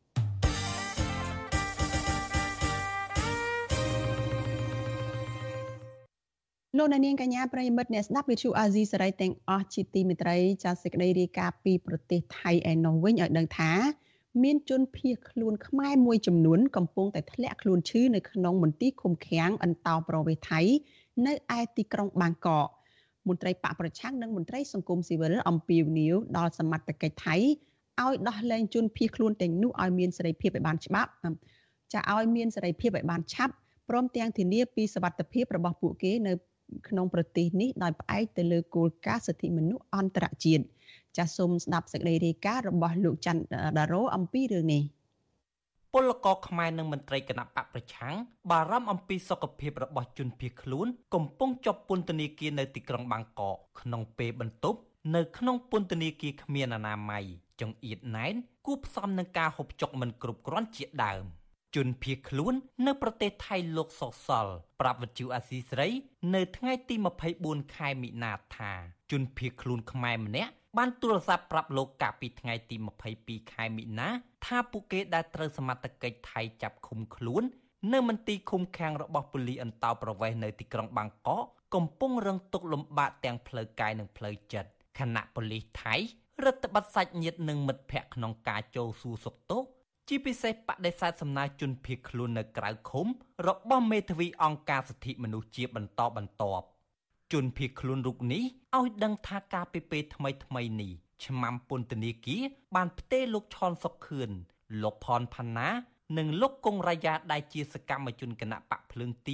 លោកនាងកញ្ញាប្រិយមិត្តអ្នកស្ដាប់វិទ្យុអាស៊ីសេរីទាំងអស់ជាទីមេត្រីចាសសេចក្តីរាយការណ៍ពីប្រទេសថៃឯណោះវិញឲ្យដឹងថាមានជនភៀសខ្លួនខ្មែរមួយចំនួនកំពុងតែធ្លាក់ខ្លួនឈឺនៅក្នុងមន្ទីរឃុំឃាំងអន្តោប្រវេសន៍ថៃនៅឯទីក្រុងបាងកកមន្ត្រីបកប្រឆាំងនិងមន្ត្រីសង្គមស៊ីវិលអំពាវនាវដល់សមត្ថកិច្ចថៃឲ្យដោះលែងជនភៀសខ្លួនទាំងនោះឲ្យមានសេរីភាពឲ្យបានច្បាប់ចាឲ្យមានសេរីភាពឲ្យបានឆាប់ព្រមទាំងធានាពីសុវត្ថិភាពរបស់ពួកគេនៅក្នុងប្រទេសនេះដោយផ្អែកទៅលើគោលការណ៍សិទ្ធិមនុស្សអន្តរជាតិចាសសូមស្ដាប់សេចក្តីរាយការណ៍របស់លោកច័ន្ទដារ៉ូអំពីរឿងនេះពលករខ្មែរនិងមន្ត្រីគណៈបកប្រឆាំងបារម្ភអំពីសុខភាពរបស់ជនភៀសខ្លួនកំពុងជាប់ពន្ធនាគារនៅទីក្រុងបាងកកក្នុងពេលបន្ទប់នៅក្នុងពន្ធនាគារគ្មានអនាម័យចង្អៀតណែនគូផ្សំនឹងការហូបចុកមិនគ្រប់គ្រាន់ជាដើមជនភៀសខ្លួននៅប្រទេសថៃលោកសុកសលប្រាប់វិទ្យុអាស៊ីសេរីនៅថ្ងៃទី24ខែមិនិនាថាជនភៀសខ្លួនខ្មែរម្នាក់បានទូរស័ព្ទប្រាប់លោកកាលពីថ្ងៃទី22ខែមិនិនាថាពួកគេដែលត្រូវសមត្ថកិច្ចថៃចាប់ឃុំខ្លួននៅមន្ទីរឃុំឃាំងរបស់ប៉ូលីសអន្តោប្រវេសន៍នៅទីក្រុងបាងកកកំពុងរងទុក្ខលំបាកទាំងផ្លូវកាយនិងផ្លូវចិត្តខណៈប៉ូលីសថៃរដ្ឋបတ်សាច់ញាតិនិងមិត្តភ័ក្តិក្នុងការចូលសួរសុខទុក្ខជាពិសេសបដិសេធសំណើជនភៀសខ្លួននៅក្រៅឃុំរបស់មេធាវីអង្គការសិទ្ធិមនុស្សជាបន្តបន្ទាប់ជនភៀសខ្លួនរូបនេះឲ្យដឹងថាការពីពេលថ្មីនេះឆ្មាំពន្ធនាគារបានផ្ទេរលោកឆនសុកខឿនលោកផនផាណានិងលោកកុងរាយាដែលជាសកម្មជនគណៈបកភ្លើងទៀន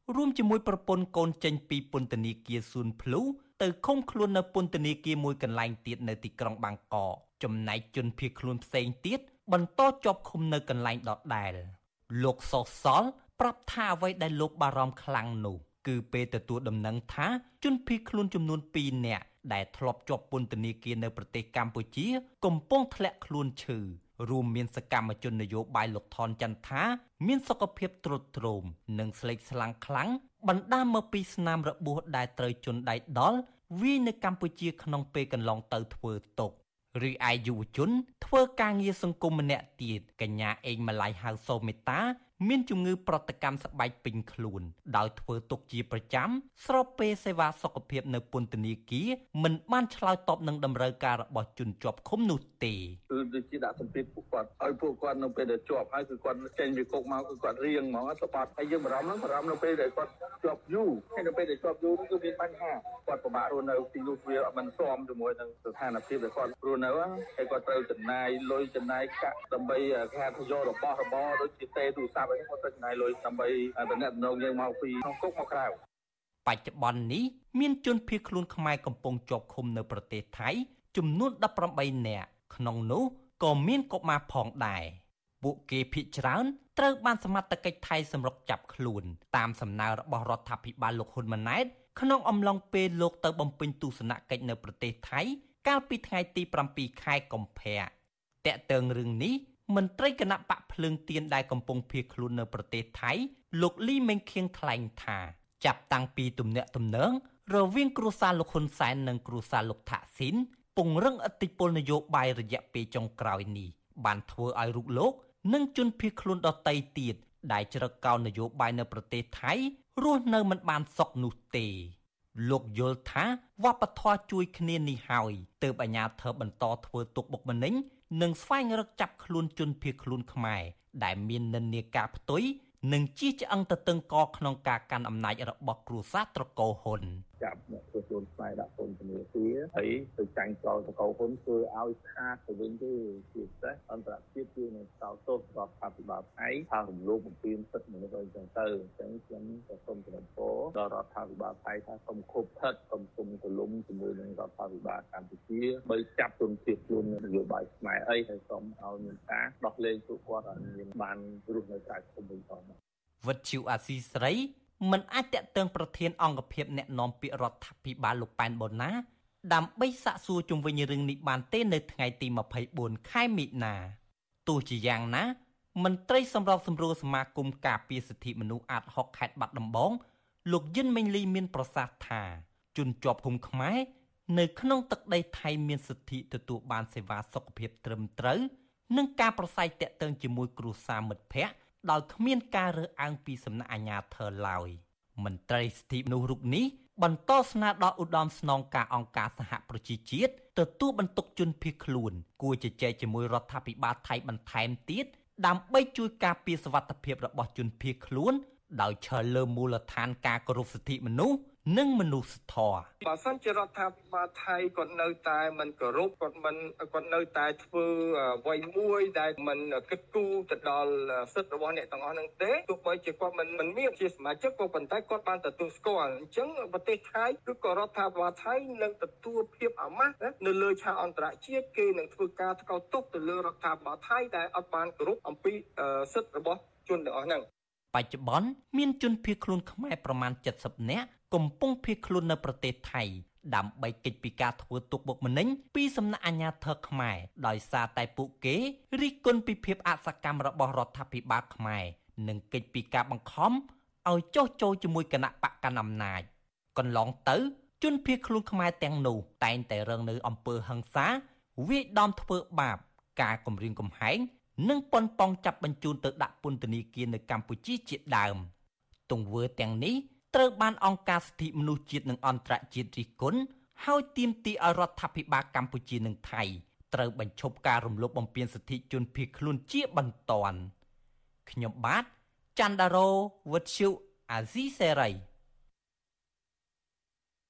រួមជាមួយប្រពន្ធកូនចេញពីពន្ធនាគារសួនភ្លូទៅឃុំខ្លួននៅពន្ធនាគារមួយកន្លែងទៀតនៅទីក្រុងបាងកកចំណែកជនភៀសខ្លួនផ្សេងទៀតបន្តជាប់ឃុំនៅកន្លែងដដែលលោកសុសលប្រាប់ថាអ្វីដែលលោកបារម្ភខ្លាំងនោះគឺពេលទទួលដំណឹងថាជនភៀសខ្លួនចំនួន2នាក់ដែលធ្លាប់ជាប់ពន្ធនាគារនៅប្រទេសកម្ពុជាកំពុងធ្លាក់ខ្លួនឈឺរួមមានសកម្មជននយោបាយលោកថនចន្ទថាមានសុខភាពទ្រុឌទ្រោមនិងស្លេកស្លាំងខ្លាំងបណ្ដាលមកពីស្នាមរបួសដែលត្រូវជន់ដៃដល់វាយនៅកម្ពុជាក្នុងពេលកន្លងទៅធ្វើទុករីឯយុវជនធ្វើការងារសង្គមម្នាក់ទៀតកញ្ញាអេងម៉ាឡៃហៅសូមេតាមានជំងឺប្រតិកម្មស្បែកពេញខ្លួនដោយធ្វើទុកជាប្រចាំស្របពេលសេវាសុខភាពនៅពន្ធនាគារមិនបានឆ្លើយតបនឹងតម្រូវការរបស់ជនជាប់ឃុំនោះទេគឺដូចជាដាក់សម្ពាធពួកគាត់ឲ្យពួកគាត់នៅពេលដែលជាប់ហើយគឺគាត់ចេញពីគុកមកគឺគាត់រៀងហ្មងទៅបាត់ហើយយើងបារម្ភនៅពេលដែលគាត់ជាប់យូរហើយនៅពេលដែលជាប់យូរគឺមានបញ្ហាគាត់ពិបាករស់នៅទីនោះវាមិនសមជាមួយនឹងស្ថានភាពដែលគាត់រស់នៅហើយគាត់ត្រូវចំណាយលុយចំណាយកាក់ដើម្បីគេហៅយករបស់របរដូចជាទេទូរស័ព្ទអីគាត់ត្រូវចំណាយលុយដើម្បីតំណែងយើងមកពីក្នុងគុកមកក្រៅបច្ចុប្បន្ននេះមានជនភៀសខ្លួនខ្មែរកំពុងជាប់ឃុំនៅប្រទេសថៃចំនួន18នាក់ក្នុងនោះក៏មានកុមារផងដែរពួកគេភៀសច្រើនត្រូវបានសមត្ថកិច្ចថៃសម្រុកចាប់ខ្លួនតាមសំណើរបស់រដ្ឋាភិបាលលោកហ៊ុនម៉ាណែតក្នុងអំឡុងពេលលោកទៅបំពេញទស្សនកិច្ចនៅប្រទេសថៃកាលពីថ្ងៃទី7ខែកុម្ភៈតាក់ទងរឿងនេះមន្ត្រីគណៈបកភ្លើងទៀនដែលកំពុងភៀសខ្លួននៅប្រទេសថៃលោកលីមេងខៀងថ្លែងថាចាប់តាំងពីទំនាក់ទំនងរវាងគ្រួសារលោកហ៊ុនសែននិងគ្រួសារលោកថាក់ស៊ីនពង្រឹងឥទ្ធិពលនយោបាយរយៈពេលចុងក្រោយនេះបានធ្វើឲ្យរូបលោកនិងជនភៀសខ្លួនដទៃទៀតដែលជ្រកកោននយោបាយនៅប្រទេសថៃរស់នៅមិនបានសុខនោះទេលោកយល់ថាវប្បធម៌ជួយគ្នានេះហើយទើបអាជ្ញាធរបន្តធ្វើទុកបុកម្នេញនិងស្វែងរកចាប់ខ្លួនជនភៀសខ្លួនខ្មែរដែលមាននិន្នាការផ្ទុយនិងជិះឆ្អឹងទៅតឹងកក្នុងការកាន់អំណាចរបស់គ្រួសារត្រកូលហ៊ុនចាប់អ្នកធ្វើខ្លួនស្បែកដាក់ពន្ធនាគារហើយទៅចាញ់ចោលត្រកូលហ៊ុនធ្វើឲ្យខាតទៅវិញទេជាពិសេសអន្តរជាតិគឺនៅសោតទោសរដ្ឋាភិបាលថៃថារំលោភបំពានសិទ្ធិមនុស្សអីចឹងទៅអញ្ចឹងខ្ញុំសូមជំរាបពរដល់រដ្ឋាភិបាលថៃថាសូមគប់ថិតសូមទលំជាមួយនឹងរដ្ឋាភិបាលកម្ពុជាបើចាប់ជនភៀសខ្លួននយោបាយខ្មែរអីហើយសូមឲ្យមានការដោះលែងពួកគាត់ឲ្យមានបានរស់នៅក្រៅឃុំវិញផងវិទ្យុអាស៊ីសេរីមិនអាចតាក់ទងប្រធានអង្គភិបអ្នកនាំពាក្យរដ្ឋាភិបាលលោកប៉ែនបូណាដើម្បីសាកសួរជុំវិញរឿងនេះបានទេនៅថ្ងៃទី24ខែមិនិនាទោះជាយ៉ាងណាមន្ត្រីសម្របសម្រួលសមាគមការពារសិទ្ធិមនុស្សអាត60ខេត្តបាត់ដំបងលោកយិនមេងលីមានប្រសាសន៍ថាជនជាប់ឃុំខ្មែរនៅក្នុងទឹកដីថៃមានសិទ្ធិទទួលបានសេវាសុខភាពត្រឹមត្រូវនិងការប្រស័យតាក់ទងជាមួយគ្រួសារមិត្តភ័ក្តិដោយគ្មានការរើសអើងពីសំណាក់អាជ្ញាធរឡើយមន្ត្រីសិទ្ធិមនុស្សរូបនេះបន្តស្នើដល់ឧត្តមស្នងការអង្គការសហប្រជាជាតិទទួលបន្ទុកជនភៀសខ្លួនគួរជជែកជាមួយរដ្ឋាភិបាលថៃបន្ថែមទៀតដើម្បីជួយការពារសុវត្ថិភាពរបស់ជនភៀសខ្លួនដោយឈលលើមូលដ្ឋានការគោរពសិទ្ធិមនុស្សនិងមនុស្សធម៌បើសិនជារដ្ឋាភិបាលថៃគាត់នៅតែមិនគោរពគាត់នៅតែធ្វើអ្វីមួយដែលមិនគិតគូរទៅដល់សិទ្ធិរបស់អ្នកទាំងអស់ហ្នឹងទេទោះបីជាគាត់មិនមានជាសមាជិកក៏ប៉ុន្តែគាត់បានទទួលស្គាល់អញ្ចឹងប្រទេសថៃឬក៏រដ្ឋាភិបាលថៃនឹងទទួលភាពអាម៉ាស់នៅលើឆាកអន្តរជាតិគេនឹងធ្វើការថ្កោលទោសទៅលើរដ្ឋាភិបាលថៃដែលអត់បានគោរពអំពីសិទ្ធិរបស់ជនទាំងអស់ហ្នឹងបច្ចុប្បន្នមានជនភៀសខ្លួនខ្មែរប្រមាណ70នាក់កំពុងភៀសខ្លួននៅប្រទេសថៃដើម្បីគេចពីការធ្វើទុកបុកម្នេញពីសំណាក់អាជ្ញាធរខ្មែរដោយសារតែពួកគេរិះគន់ពីភាពអសកម្មរបស់រដ្ឋាភិបាលខ្មែរនិងគេចពីការបង្ខំឲ្យចុះចូលជាមួយគណៈបកកណ្ដាលអំណាចកន្លងទៅជនភៀសខ្លួនខ្មែរទាំងនោះតែងតែរងនៅអំពើហិង្សាវាយដំធ្វើបាបការគំរាមកំហែងនិងប៉ុនប៉ងចាប់បញ្ជូនទៅដាក់ពន្ធនាគារនៅកម្ពុជាជាដើមទង្វើទាំងនេះត្រូវបានអង្គការសិទ្ធិមនុស្សជាតិនិងអន្តរជាតិរិះគន់ហើយទាមទារឲ្យរដ្ឋាភិបាលកម្ពុជានិងថៃត្រូវបញ្ឈប់ការរំលោភបំពានសិទ្ធិជនភៀសខ្លួនជាបន្ទាន់ខ្ញុំបាទច័ន្ទដារ៉ូវិទ្យុអាស៊ីសេរី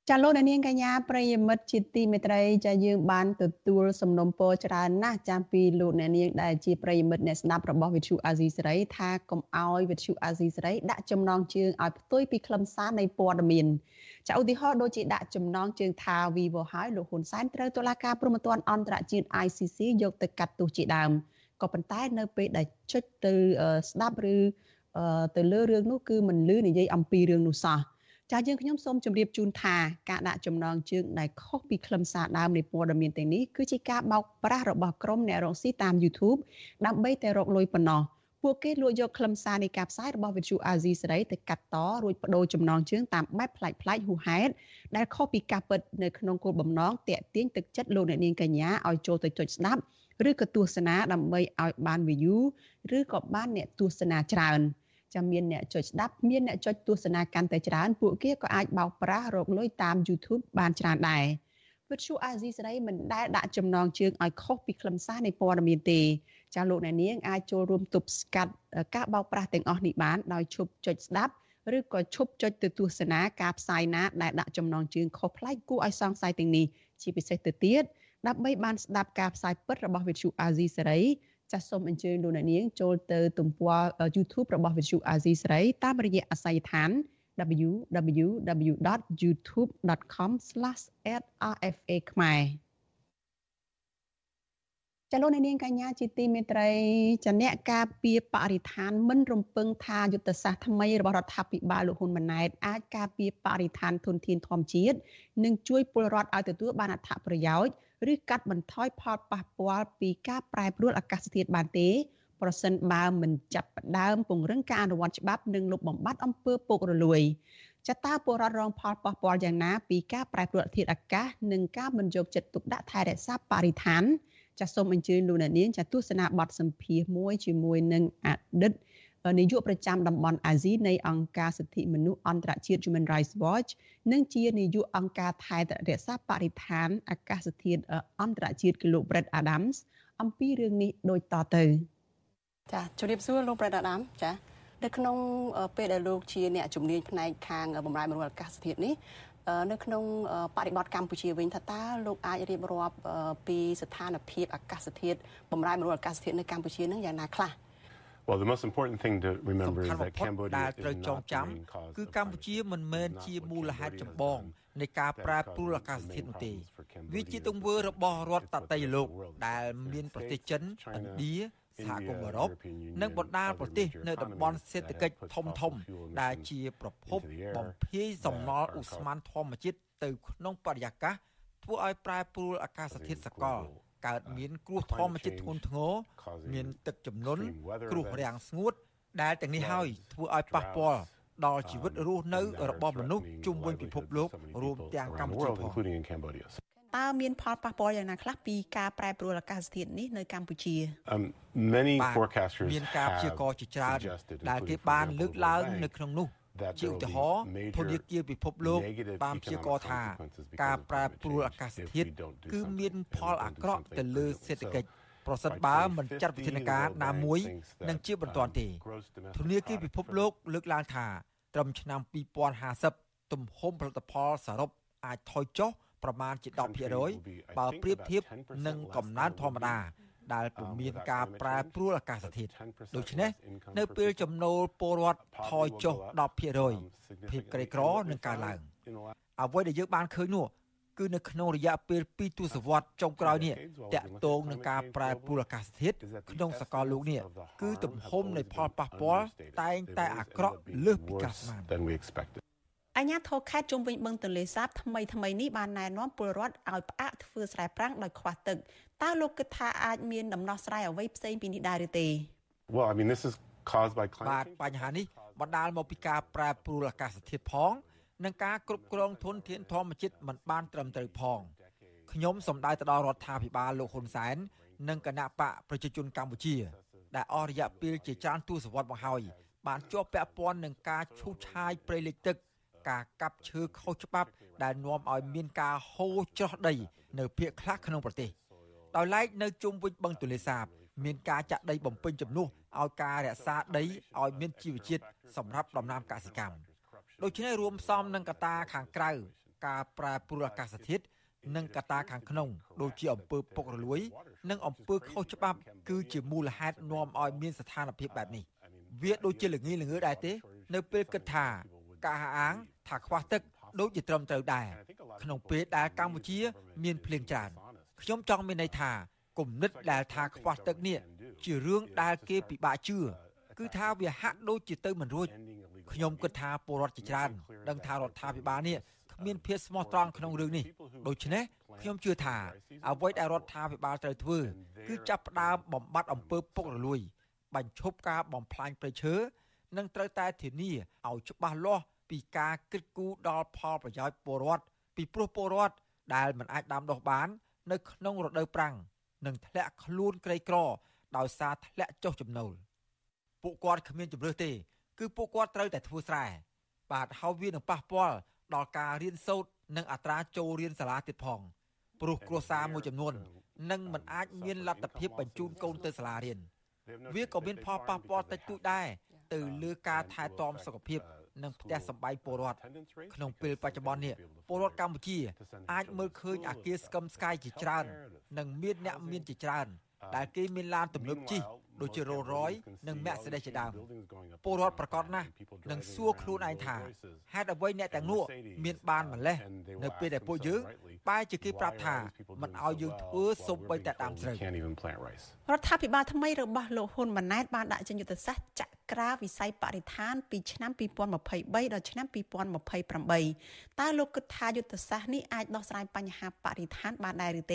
ចាលោកនាងកញ្ញាប្រិយមិត្តជាទីមេត្រីចាយើងបានទទួលសំណូមពរច្រើនណាស់ចាំពីលោកអ្នកនាងដែលជាប្រិយមិត្តអ្នកស្ដាប់របស់វិទ្យុអាស៊ីសេរីថាកុំអោយវិទ្យុអាស៊ីសេរីដាក់ចំណងជើងឲ្យផ្ទុយពីខ្លឹមសារនៃព័ត៌មានចាឧទាហរណ៍ដូចជាដាក់ចំណងជើងថា Vivo ហើយលោកហ៊ុនសែនត្រូវតុលាការព្រហ្មទណ្ឌអន្តរជាតិ ICC យកទៅកាត់ទោសជាដើមក៏ប៉ុន្តែនៅពេលដែលចុចទៅស្ដាប់ឬទៅលើរឿងនោះគឺមិនលឺនិយាយអំពីរឿងនោះសោះចាយើងខ្ញុំសូមជម្រាបជូនថាការដាក់ចំណងជើងដែលខុសពីខ្លឹមសារដើមនៃព័ត៌មានទាំងនេះគឺជាការបោកប្រាស់របស់ក្រុមអ្នករកស៊ីតាម YouTube ដើម្បីតែរកលុយប៉ុណ្ណោះពួកគេលួចយកខ្លឹមសារនៃការផ្សាយរបស់វិទ្យុអាស៊ីសេរីទៅកាត់តរួចបដូរចំណងជើងតាមបែបប្លែកៗហួសហេតុដែលខុសពីការពិតនៅក្នុងគោលបំណងទាក់ទាញទឹកចិត្តលោកអ្នកនាងកញ្ញាឲ្យចូលទៅចុចស្ដាប់ឬក៏ទស្សនាដើម្បីឲ្យបាន view ឬក៏បានអ្នកទស្សនាច្រើនចាំមានអ្នកចុចស្ដាប់មានអ្នកចុចទស្សនាកាន់តែច្រើនពួកគេក៏អាចបោកប្រាស់រកលុយតាម YouTube បានច្រើនដែរវិទ្យុអាស៊ីសេរីមិនដែលដាក់ចំណងជើងឲ្យខុសពីខ្លឹមសារនៃព័ត៌មានទេចាលោកអ្នកនាងអាចចូលរួមទប់ស្កាត់ការបោកប្រាស់ទាំងអស់នេះបានដោយឈប់ចុចស្ដាប់ឬក៏ឈប់ចុចទៅទស្សនាការផ្សាយណាដែលដាក់ចំណងជើងខុសប្លែកគួរឲ្យសង្ស័យទាំងនេះជាពិសេសទៅទៀតដើម្បីបានស្ដាប់ការផ្សាយពិតរបស់វិទ្យុអាស៊ីសេរីចាសសូមអញ្ជើញលោកអ្នកនាងចូលទៅទំព័រ YouTube របស់វិទ្យុអាស៊ីសេរីតាមរយៈអាស័យដ្ឋាន www.youtube.com/@rfa ខ្មែរចាលោកអ្នកនាងកញ្ញាជាទីមេត្រីចាអ្នកការពារបរិស្ថានមិនរំពឹងថាយុទ្ធសាស្ត្រថ្មីរបស់រដ្ឋាភិបាលលោកហ៊ុនម៉ាណែតអាចការពារបរិស្ថានធនធានធម្មជាតិនិងជួយពលរដ្ឋឲ្យទទួលបានអត្ថប្រយោជន៍ឬកាត់បន្ថយផលប៉ះពាល់ពីការប្រែប្រួលអាកាសធាតុបានទេប្រសិនបើមិនចាប់ផ្ដើមពង្រឹងការអនុវត្តច្បាប់និងលុបបំបាត់អំពើពុករលួយចតាពលរដ្ឋរងផលប៉ះពាល់យ៉ាងណាពីការប្រែប្រួលធាតុអាកាសនិងការមិនយកចិត្តទុកដាក់ថែរក្សាបរិស្ថានចាសសូមអញ្ជើញលោកអ្នកនាងចាទស្សនាបទសម្ភាសន៍មួយជាមួយនឹងអតីតនាយកប្រចាំតំបន់អាស៊ីនៃអង្គការសិទ្ធិមនុស្សអន្តរជាតិ Human Rights Watch និងជានាយកអង្គការថែរក្សាបរិស្ថានអាកាសធាតុអន្តរជាតិគឺលោក Brett Adams អំពីរឿងនេះដូចតទៅចាជម្រាបសួរលោក Brett Adams ចានៅក្នុងពេលដែលលោកជាអ្នកជំនាញផ្នែកខាងបម្រែបម្រួលអាកាសធាតុនេះនៅក្នុងបរិបទកម្ពុជាវិញថាតើលោកអាចរៀបរាប់ពីស្ថានភាពអាកាសធាតុបម្រែបម្រួលអាកាសធាតុនៅកម្ពុជានឹងយ៉ាងណាខ្លះ Well, the most important thing to remember is that Cambodia is ត្រូវចងចាំគឺកម្ពុជាមិនមែនជាមូលហេតុចម្បងនៃការប្រែប្រួលអាកាសធាតុនោះទេវាជាទង្វើរបស់រដ្ឋតន្ត្រីលោកដែលមានប្រទេសចិនឥណ្ឌាសហគមន៍អឺរ៉ុបនិងបណ្ដាប្រទេសនៅតំបន់សេដ្ឋកិច្ចធំៗដែលជាប្រភពបំភាយសំណល់ឧស្ម័នធម្មជាតិទៅក្នុងបរិយាកាសធ្វើឲ្យប្រែប្រួលអាកាសធាតុសកលកើតមានគ្រោះធម្មជាតិធ្ងន់ធ្ងរមានទឹកជំនន់គ្រោះរាំងស្ងួតដែលទាំងនេះហើយធ្វើឲ្យប៉ះពាល់ដល់ជីវិតរស់នៅរបស់មនុស្សជុំវិញពិភពលោករួមទាំងកម្ពុជាផងតើមានផលប៉ះពាល់យ៉ាងណាខ្លះពីការប្រែប្រួលអាកាសធាតុនេះនៅកម្ពុជា Many forecasters មានការព្យាករណ៍ជាច្រើនដែលគេបានលើកឡើងនៅក្នុងនោះជាឧទាហរណ៍ធនាគារពិភពលោកបានព្យាករណ៍ថាការប្រែប្រួលអាកាសធាតុគឺមានផលអាក្រក់ទៅលើសេដ្ឋកិច្ចប្រសិនបើមិនចាត់វិធានការណាមួយនឹងជាបន្ទាន់ទេធនាគារពិភពលោកលើកឡើងថាត្រឹមឆ្នាំ2050ទំហំផលិតផលសរុបអាចថយចុះប្រមាណជា 10% បើប្រៀបធៀបនឹងកំណើនធម្មតាដែលពុំមានការប្រែប្រួលអាកាសធាតុដូច្នេះនៅពេលចំណូលពលរដ្ឋថយចុះ 10% ភាពក្រីក្រនឹងកើនឡើងអ្វីដែលយើងបានឃើញនោះគឺនៅក្នុងរយៈពេល2ទសវត្សរ៍ចុងក្រោយនេះតាក់ទងនឹងការប្រែប្រួលអាកាសធាតុក្នុងសកលលោកនេះគឺទំហំនៃផលប៉ះពាល់តែងតែអាក្រក់លើសពីការស្មានអាជ្ញាធរខេត្តជុំវិញបឹងទន្លេសាបថ្មីនេះបានណែនាំពលរដ្ឋឲ្យផ្អាកធ្វើស្រែប្រាំងដោយខ្វះទឹកតើលោកគិតថាអាចមានដំណោះស្រាយអ្វីផ្សេងពីនេះដែរឬទេ Well, I mean this is caused by climate change. បាទបញ្ហានេះបណ្ដាលមកពីការប្រែប្រួលអាកាសធាតុផងនិងការគ្រប់គ្រងធនធានធម្មជាតិមិនបានត្រឹមត្រូវផងខ្ញុំសូមដៅទៅដល់រដ្ឋាភិបាលលោកហ៊ុនសែននិងគណៈបកប្រជាជនកម្ពុជាដែលអស់រយៈពេលជាច្រើនទសវត្សរ៍មកហើយបានជាប់ពាក់ព័ន្ធនឹងការឈូសឆាយព្រៃលិចទឹកការកាប់ឈើខុសច្បាប់ដែលនាំឲ្យមានការហូរច្រោះដីនៅភាគខ្លះក្នុងប្រទេសដោយឡែកនៅជុំវិញបឹងទន្លេសាបមានការចាក់ដីបំពេញជំនួសឲ្យការរក្សាដីឲ្យមានជីវជាតិសម្រាប់ដំណាំកសិកម្មដូច្នេះរួមផ្សំនឹងកត្តាខាងក្រៅការប្រែប្រួលអាកាសធាតុនិងកត្តាខាងក្នុងដូចជាអំពើពុករលួយនិងអំពើខុសច្បាប់គឺជាមូលហេតុនាំឲ្យមានស្ថានភាពបែបនេះវាដូចជាល្ងើដែរទេនៅពេលគិតថាការអាងថាខ្វះទឹកដូចជាត្រឹមត្រូវដែរក្នុងពេលដែលកម្ពុជាមានភ្លៀងច្រើនខ្ញុំចង់មានន័យថាគំនិតដែលថាខ្វះទឹកនេះជារឿងដែលគេពិបាកជឿគឺថាវាហាក់ដូចជាទៅមិនរួចខ្ញុំគិតថាពលរដ្ឋជាច្រើនដឹងថារដ្ឋាភិបាលនេះគ្មានភាពស្មោះត្រង់ក្នុងរឿងនេះដូច្នេះខ្ញុំជឿថាអ្វីដែលរដ្ឋាភិបាលត្រូវធ្វើគឺចាប់ផ្ដើមបំបត្តិអំពើពុករលួយបញ្ឈប់ការបំផ្លាញព្រៃឈើនិងត្រូវតែធានាឲ្យច្បាស់លាស់ពីការគិតគូរដល់ផលប្រយោជន៍ពលរដ្ឋពីព្រោះពលរដ្ឋដែលមិនអាចដាំដុះបាននៅក្នុងរដូវប្រាំងនឹងធ្លាក់ខ្លួនក្រីក្រដោយសារធ្លាក់ចុះចំណូលពួកគាត់គ្មានជម្រើសទេគឺពួកគាត់ត្រូវតែធ្វើស្រែបាទហើយវានឹងប៉ះពាល់ដល់ការរៀនសូត្រនិងអត្រាចូលរៀនសាលាទៀតផងព្រោះគ្រួសារមួយចំនួននឹងមិនអាចមានលទ្ធភាពបញ្ជូនកូនទៅសាលារៀនវាក៏មានផលប៉ះពាល់តិចតួចដែរទៅលើការថែទាំសុខភាពនិងផ្ទះសម្បែងពលរដ្ឋក្នុងពេលបច្ចុប្បន្ននេះពលរដ្ឋកម្ពុជាអាចមើលឃើញអគារស្កឹមស្កាយជាច្រើននិងមានអ្នកមានជាច្រើនដែលគេមានឡានទំនើបជិះដូចជា Rolls-Royce និង Mercedes ជាដើមពលរដ្ឋប្រកាសណាស់នឹងសួរខ្លួនឯងថាហេតុអ្វីអ្នកទាំងនោះមានបានម្លេះនៅពេលដែលពួកយើងបែរជាគេប្រាប់ថាមិនឲ្យយើងធ្វើសូម្បីតែដើមស្រូវរដ្ឋាភិបាលថ្មីរបស់លោកហ៊ុនម៉ាណែតបានដាក់ចេញយុទ្ធសាស្ត្រចក្រាវិស័យបរិស្ថានពីឆ្នាំ2023ដល់ឆ្នាំ2028តើលោកគិតថាយុទ្ធសាស្ត្រនេះអាចដោះស្រាយបញ្ហាបរិស្ថានបានដែរឬទេ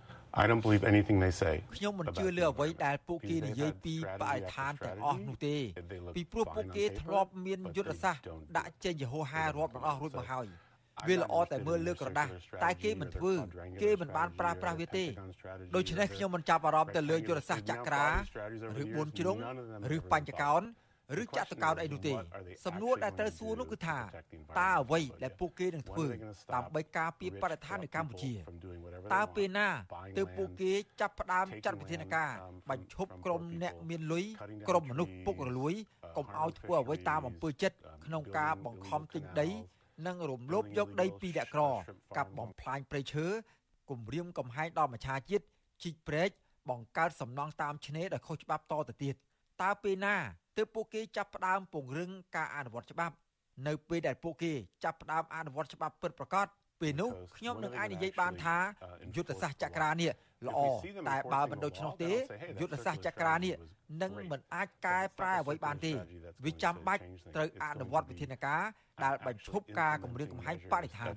I don't believe anything they say ខ្ញុំមិនជឿលើអ្វីដែលពួកគេនិយាយពីបរិស្ថានទាំងអស់នោះទេពីព្រោះពួកគេធ្លាប់មានយុទ្ធសាស្ត្រដាក់ចេញយហោហារាប់ទាំងអស់រួចមកហើយវាល្អតែមើលលើក្រដាស់តែគេមិនធ្វើគេមិនបានប្រើប្រាស់វាទេដូច្នេះខ្ញុំមិនចាប់អារម្មណ៍ទៅលើយុទ្ធសាស្ត្រចក្រាឬ4ជ្រុងឬបញ្ចកោណឬចាត់តកោណអីនោះទេសំណួរដែលត្រូវសួរនោះគឺថាតើអ្វីដែលពួកគេនឹងធ្វើដើម្បីការពារបរិស្ថាននៅកម្ពុជាតើពេលណាទើបពួកគេចាប់ផ្ដើមចាត់វិធានការបញ្ឈប់ក្រុមអ្នកមានលុយក្រុមមនុស្សពុករលួយកុំឲ្យធ្វើអ្វីតាមអំពើចិត្តក្នុងការបង្ខំទិញដីនិងរំលោភយកដីពីអ្នកក្រកាប់បំផ្លាញព្រៃឈើគំរាមកំហែងដល់មច្ឆជាតិជីកព្រែកបង្កើតសំណង់តាមឆ្នេរដែលខុសច្បាប់តទៅទៀតតើពេលណាទើបពួកគេចាប់ផ្ដើមពង្រឹងការអនុវត្តច្បាប់នៅពេលដែលពួកគេចាប់ផ្ដើមអនុវត្តច្បាប់ពិតប្រាកដពេលនោះខ្ញុំនឹងអាចនិយាយបានថាយុទ្ធសាស្ត្រចក្រានេះល្អតែបើមិនដូច្នោះទេយុទ្ធសាស្ត្រចក្រានេះនឹងមិនអាចកែប្រែអ្វីបានទេវាចាំបាច់ត្រូវអនុវត្តវិធានការដែលបញ្ឈប់ការគំរាមកំហែងបរិស្ថាន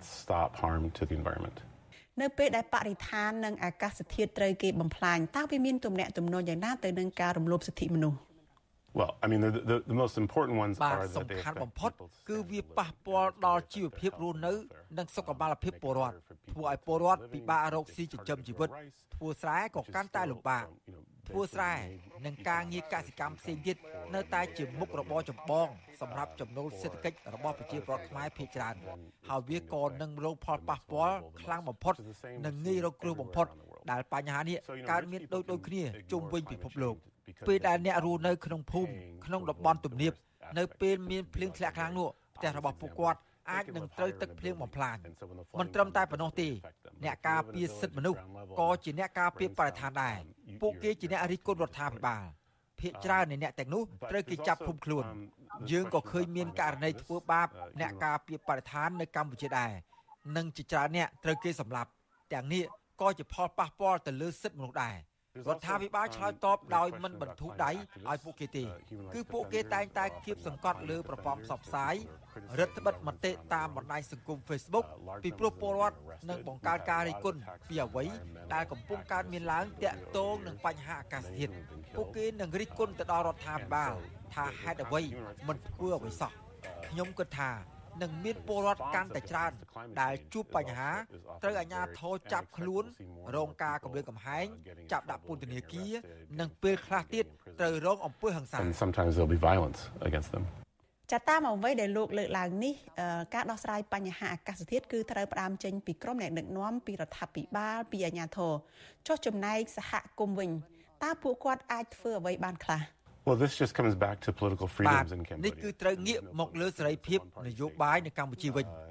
នៅពេលដែលបរិស្ថាននិងអាកាសធាតុត្រូវគេបំផ្លាញតើវាមានទំនាក់ទំនងយ៉ាងណាទៅនឹងការរំលោភសិទ្ធិមនុស្ស Well, I mean, the most important ones are that they affect people's គឺវាប៉ះពាល់ដល់ជីវភាពរស់នៅនិងសុខុមាលភាពពលរដ្ឋធ្វើឲ្យពលរដ្ឋពិបាករកស៊ីចិញ្ចឹមជីវិតធ្វើស្រែក៏កាន់តែលំបាកធ្វើស្រែនិងការងារកសិកម្មផ្សេងទៀតនៅតែជាមុខរបរចម្បងសម្រាប់ចំណូលសេដ្ឋកិច្ចរបស់ប្រជាពលរដ្ឋខ្មែរភាគច្រើនហើយវាក៏នឹងរងផលប៉ះពាល់ខ្លាំងបំផុតនិងងាយរងគ្រោះបំផុតដែលបញ្ហានេះកើតមានដូចគ្នាជុំវិញពិភពលោកពេលដែលអ្នករស់នៅក្នុងភូមិក្នុងតំបន់ទំនាបនៅពេលមានភ្លៀងធ្លាក់ខ្លាំងនោះផ្ទះរបស់ពួកគាត់អាចនឹងត្រូវទឹកភ្លៀងបំផ្លាញមិនត្រឹមតែប៉ុណ្ណោះទេអ្នកការពារសិទ្ធិមនុស្សក៏ជាអ្នកការពារបរិស្ថានដែរពួកគេជាអ្នករិះគន់រដ្ឋាភិបាលភាគច្រើននៃអ្នកទាំងនោះត្រូវគេចាប់ឃុំខ្លួនយើងក៏ឃើញមានករណីធ្វើបាបអ្នកការពារបរិស្ថាននៅកម្ពុជាដែរនិងជាច្រើនអ្នកត្រូវគេសម្លាប់ទាំងនេះក៏ជាផលប៉ះពាល់ទៅលើសិទ្ធិមនុស្សដែររដ្ឋាភិបាលឆ្លើយតបដោយមិនបន្ធូរដៃឲ្យពួកគេទេគឺពួកគេតែងតែគៀបសង្កត់លើប្រព័ន្ធផ្សព្វផ្សាយរដ្ឋបិទមតិតាមបណ្ដាញសង្គម Facebook ពីព្រោះពលរដ្ឋនឹងបង្កើតការរិះគន់ពីអ្វីដែលកំពុងកើតមានឡើងទាក់ទងនឹងបញ្ហាអាកាសធាតុពួកគេនឹងរិះគន់ទៅដល់រដ្ឋាភិបាលថាហេតុអ្វីមិនធ្វើអ្វីសោះខ្ញុំគិតថានឹងមានពលរដ្ឋកាន់តែច្រើនដែលជួបបញ្ហាត្រូវអាជ្ញាធរចាប់ខ្លួនរងការគំរាមកំហែងចាប់ដាក់ពន្ធនាគារនិងពេលខ្លះទៀតត្រូវរងអំពើហិង្សា sometimes there'll be violence against them ចាតាមអ្វីដែលលោកលើកឡើងនេះការដោះស្រាយបញ្ហាអាកាសធាតុគឺត្រូវផ្ដើមចេញពីក្រុមអ្នកដឹកនាំពីរដ្ឋាភិបាលពីអាជ្ញាធរចុះចំណែកសហគមន៍វិញតើពួកគាត់អាចធ្វើអ្វីបានខ្លះ Well, this just comes back to political freedoms in Cambodia. នេះគឺត្រូវងាកមកលើសេរីភាពនយោបាយនៅកម្ពុជាវិញ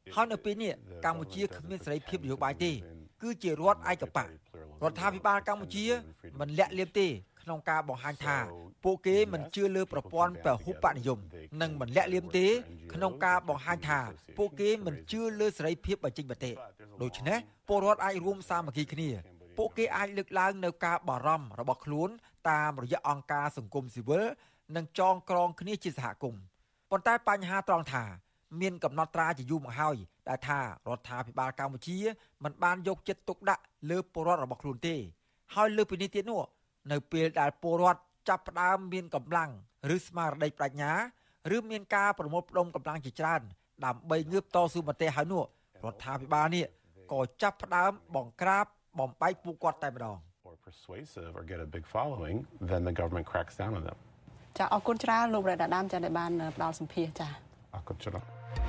ហើយនៅពេលនេះកម្ពុជាគ្មានសេរីភាពនយោបាយទេគឺជារដ្ឋឯកបករដ្ឋាភិបាលកម្ពុជាមិនលាក់លៀមទេក្នុងការបង្ហាញថាពួកគេមិនជឿលើប្រព័ន្ធពហុបកនិយមនិងមិនលាក់លៀមទេក្នុងការបង្ហាញថាពួកគេមិនជឿលើសេរីភាពបញ្ចេញមតិដូច្នេះពលរដ្ឋអាចរួមសាមគ្គីគ្នាពួកគេអាចលើកឡើងនៅការបារម្ភរបស់ខ្លួនតាមរយៈអង្គការសង្គមស៊ីវិលនិងចងក្រងគ្នាជាសហគមន៍ប៉ុន្តែបញ្ហាត្រង់ថាមានកំណត់ត្រាជាយូរមកហើយដែលថារដ្ឋាភិបាលកម្ពុជាមិនបានយកចិត្តទុកដាក់លើពលរដ្ឋរបស់ខ្លួនទេហើយលើពីនេះទៀតនោះនៅពេលដែលពលរដ្ឋចាប់ផ្ដើមមានកម្លាំងឬស្មារតីប្រាជ្ញាឬមានការប្រមូលផ្ដុំកម្លាំងជាច្រើនដើម្បីងើបតស៊ូមតិហើយនោះរដ្ឋាភិបាលនេះក៏ចាប់ផ្ដើមបង្ក្រាបបំបែកពួកគាត់តែម្ដង persuasive or get a big following then the government cracks down on them ចាអរគុណច្រើនលោករ៉េតអាដាមចាដែលបានផ្ដល់សម្ភារចាអរគុណច្រើន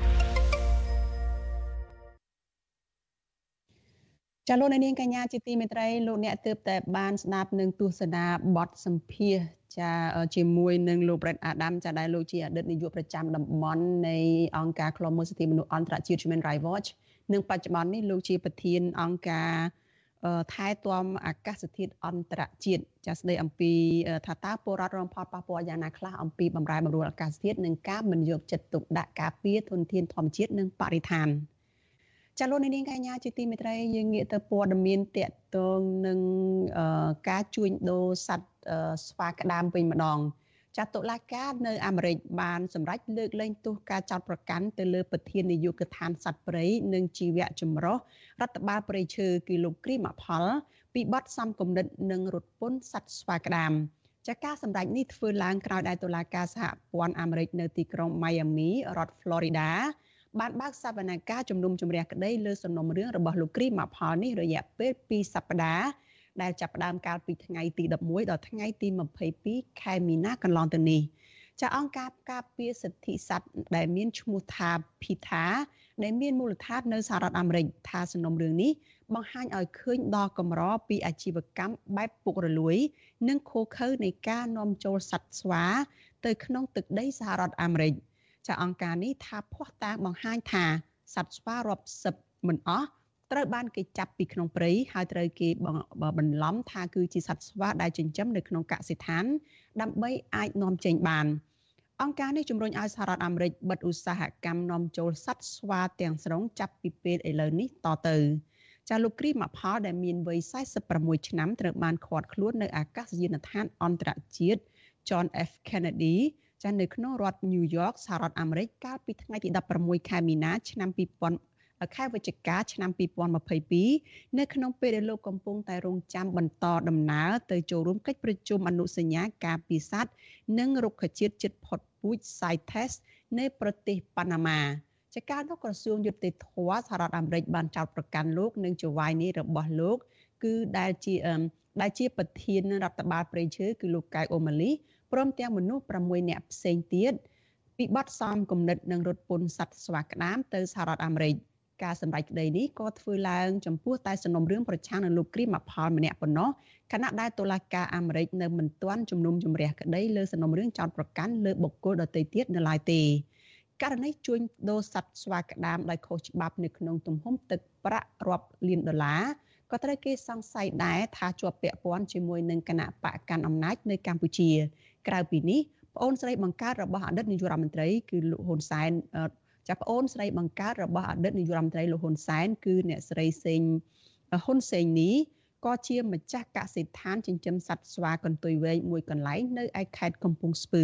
ចាលោកនាងកញ្ញាជាទីមេត្រីលោកអ្នកទើបតែបានស្ដាប់នឹងទស្សនាបទសម្ភាសចាជាមួយនឹងលោកប្រេតអាដាមចាដែលលោកជាអតីតនាយកប្រចាំតំបន់នៃអង្គការឃ្លាំមើលសិទ្ធិមនុស្សអន្តរជាតិ Human Rights Watch និងបច្ចុប្បន្ននេះលោកជាប្រធានអង្គការថែទាំអាកាសធាតុអន្តរជាតិចាស្ដីអំពីថាតើពលរដ្ឋរងផលប៉ះពាល់យ៉ាងណាខ្លះអំពីបម្រែបម្រួលអាកាសធាតុនិងការមិនយកចិត្តទុកដាក់ការពារធនធានធម្មជាតិនិងបរិស្ថានចាលោកនាងកញ្ញាជាទីមេត្រីយើងងាកទៅព័ត៌មានតាក់ទងនឹងការជួញដូរសត្វស្វាក្តាមវិញម្ដងចាតុលាការនៅអាមេរិកបានសម្រេចលើកលែងទោសការចោទប្រកាន់ទៅលើប្រធាននាយកដ្ឋានសត្វព្រៃនិងជីវៈចម្រុះរដ្ឋបាលព្រៃឈើគឺលោកគ្រីម៉ាផលពីបទសំគំនិតនិងរត់ពន្ធសត្វស្វាក្តាមចាការសម្រេចនេះធ្វើឡើងក្រោយដែលតុលាការសហព័ន្ធអាមេរិកនៅទីក្រុង Miami រដ្ឋ Florida បានបើកសវនកម្មជំនុំជម្រះក្តីលើសំណុំរឿងរបស់លោកគ្រីម៉ាផលនេះរយៈពេល2សប្តាហ៍ដែលចាប់ផ្ដើមកាលពីថ្ងៃទី11ដល់ថ្ងៃទី22ខែមីនាកន្លងទៅនេះចាអង្គការការពារសិទ្ធិសត្វដែលមានឈ្មោះថា PETA ដែលមានមូលដ្ឋាននៅសហរដ្ឋអាមេរិកថាសំណុំរឿងនេះបង្ហាញឲ្យឃើញដល់កម្រពីអាជីវកម្មបែបពុករលួយនិងឃោរឃៅនៃការនាំចូលសត្វស្វាទៅក្នុងទឹកដីសហរដ្ឋអាមេរិកចាអង្គការនេះថាភ័ស្តុតាងបង្ហាញថាសត្វស្វារាប់សិបមិនអស់ត្រូវបានគេចាប់ពីក្នុងព្រៃហើយត្រូវគេបន្លំថាគឺជាសត្វស្វាដែលចិញ្ចឹមនៅក្នុងកសិដ្ឋានដើម្បីអាចនាំចេញបានអង្គការនេះជំរុញឲ្យសហរដ្ឋអាមេរិកបិទឧស្សាហកម្មនាំចូលសត្វស្វាទាំងស្រុងចាប់ពីពេលឥឡូវនេះតទៅចាលោកគ្រីម៉ាផលដែលមានវ័យ46ឆ្នាំត្រូវបានឃាត់ខ្លួននៅអាកាសយានដ្ឋានអន្តរជាតិ John F Kennedy ចានៅក្នុងរដ្ឋ New York សហរដ្ឋអាមេរិកកាលពីថ្ងៃទី16ខែមីនាឆ្នាំ2000ខែវិច្ឆិកាឆ្នាំ2022នៅក្នុងពេលដែលលោកកំពុងតែរងចាំបន្តដំណើរទៅចូលរួមកិច្ចប្រជុំអនុសញ្ញាការពារសត្វនិងរុក្ខជាតិជិតផុតពូជ CITES នៅប្រទេសប៉ាណាម៉ាចាការនោះក្រសួងយុតិធធម៌សហរដ្ឋអាមេរិកបានចោទប្រកាន់លោកនិងចៅហ្វាយនេះរបស់លោកគឺដែលជាប្រធានរដ្ឋបាលព្រៃឈើគឺលោកកៅអូម៉ាលីព្រមទាំងមនុស្ស6នាក់ផ្សេងទៀតពីបទសំគំនិតនិងរត់ពន្ធសត្វស្វាក្តាមទៅសហរដ្ឋអាមេរិកការសម្រេចក្តីនេះក៏ធ្វើឡើងចំពោះតែសំណុំរឿងប្រឆាំងនឹងលោកគ្រីម៉ាផលម្នាក់ប៉ុណ្ណោះខណៈដែលតុលាការអាមេរិកនៅមិនទាន់ជំនុំជម្រះក្តីលើសំណុំរឿងចោទប្រកាន់លើបុគ្គលដទៃទៀតនៅឡើយទេករណីជួញដូរសត្វស្វាក្តាមដោយខុសច្បាប់នៅក្នុងទំហំទឹកប្រាក់រាប់លានដុល្លារក៏ត្រូវគេសង្ស័យដែរថាជាប់ពាក់ព័ន្ធជាមួយនឹងគណៈបកកាន់អំណាចនៅកម្ពុជាក្រៅពីនេះប្អូនស្រីបង្កើតរបស់អតីតនាយករដ្ឋមន្ត្រីគឺលោកហ៊ុនសែនចាប់ប្អូនស្រីបង្កើតរបស់អតីតនាយករដ្ឋមន្ត្រីលោកហ៊ុនសែនគឺអ្នកស្រីសេងហ៊ុនសេងនីក៏ជាម្ចាស់កសិដ្ឋានចិញ្ចឹមសត្វស្វាកន្ទុយវែងមួយកន្លែងនៅឯខេត្តកំពង់ស្ពឺ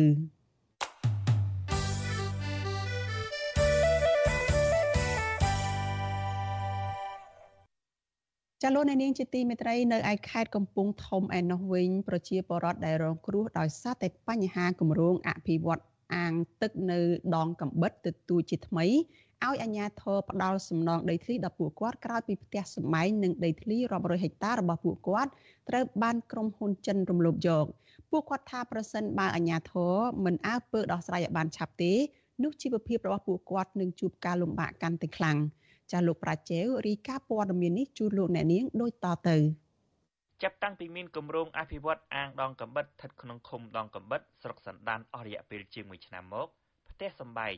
ចាលោកអ្នកនាងជាទីមេត្រីនៅឯខេត្តកំពង់ធំឯណោះវិញប្រជាពលរដ្ឋដែលរងគ្រោះដោយសារតែបញ្ហាគម្រោងអភិវឌ្ឍអាងទឹកនៅដងកំបិតទទូចជាថ្មីឲ្យអាជ្ញាធរផ្ដាល់សំណងដីធ្លីដល់ពួកគាត់ក្រោយពីផ្ទះសម្បែងនិងដីធ្លីរាប់រយហិកតារបស់ពួកគាត់ត្រូវបានក្រុមហ៊ុនចិនរំលោភយកពួកគាត់ថាប្រសិនបើអាជ្ញាធរមិនអើពើដោះស្រាយឲ្យបានឆាប់ទេនោះជីវភាពរបស់ពួកគាត់នឹងជួបការលំបាកកាន់តែខ្លាំងចាលោកប្រាជែវរីកាព័ត៌មាននេះជូនលោកអ្នកនាងដូចតទៅចាប់តាំងពីមានគម្រោងអភិវឌ្ឍអាងដងកំបិតស្ថិតក្នុងឃុំដងកំបិតស្រុកសណ្ដានអស់រយៈពេលជាង1ឆ្នាំមកផ្ទះសម្បែង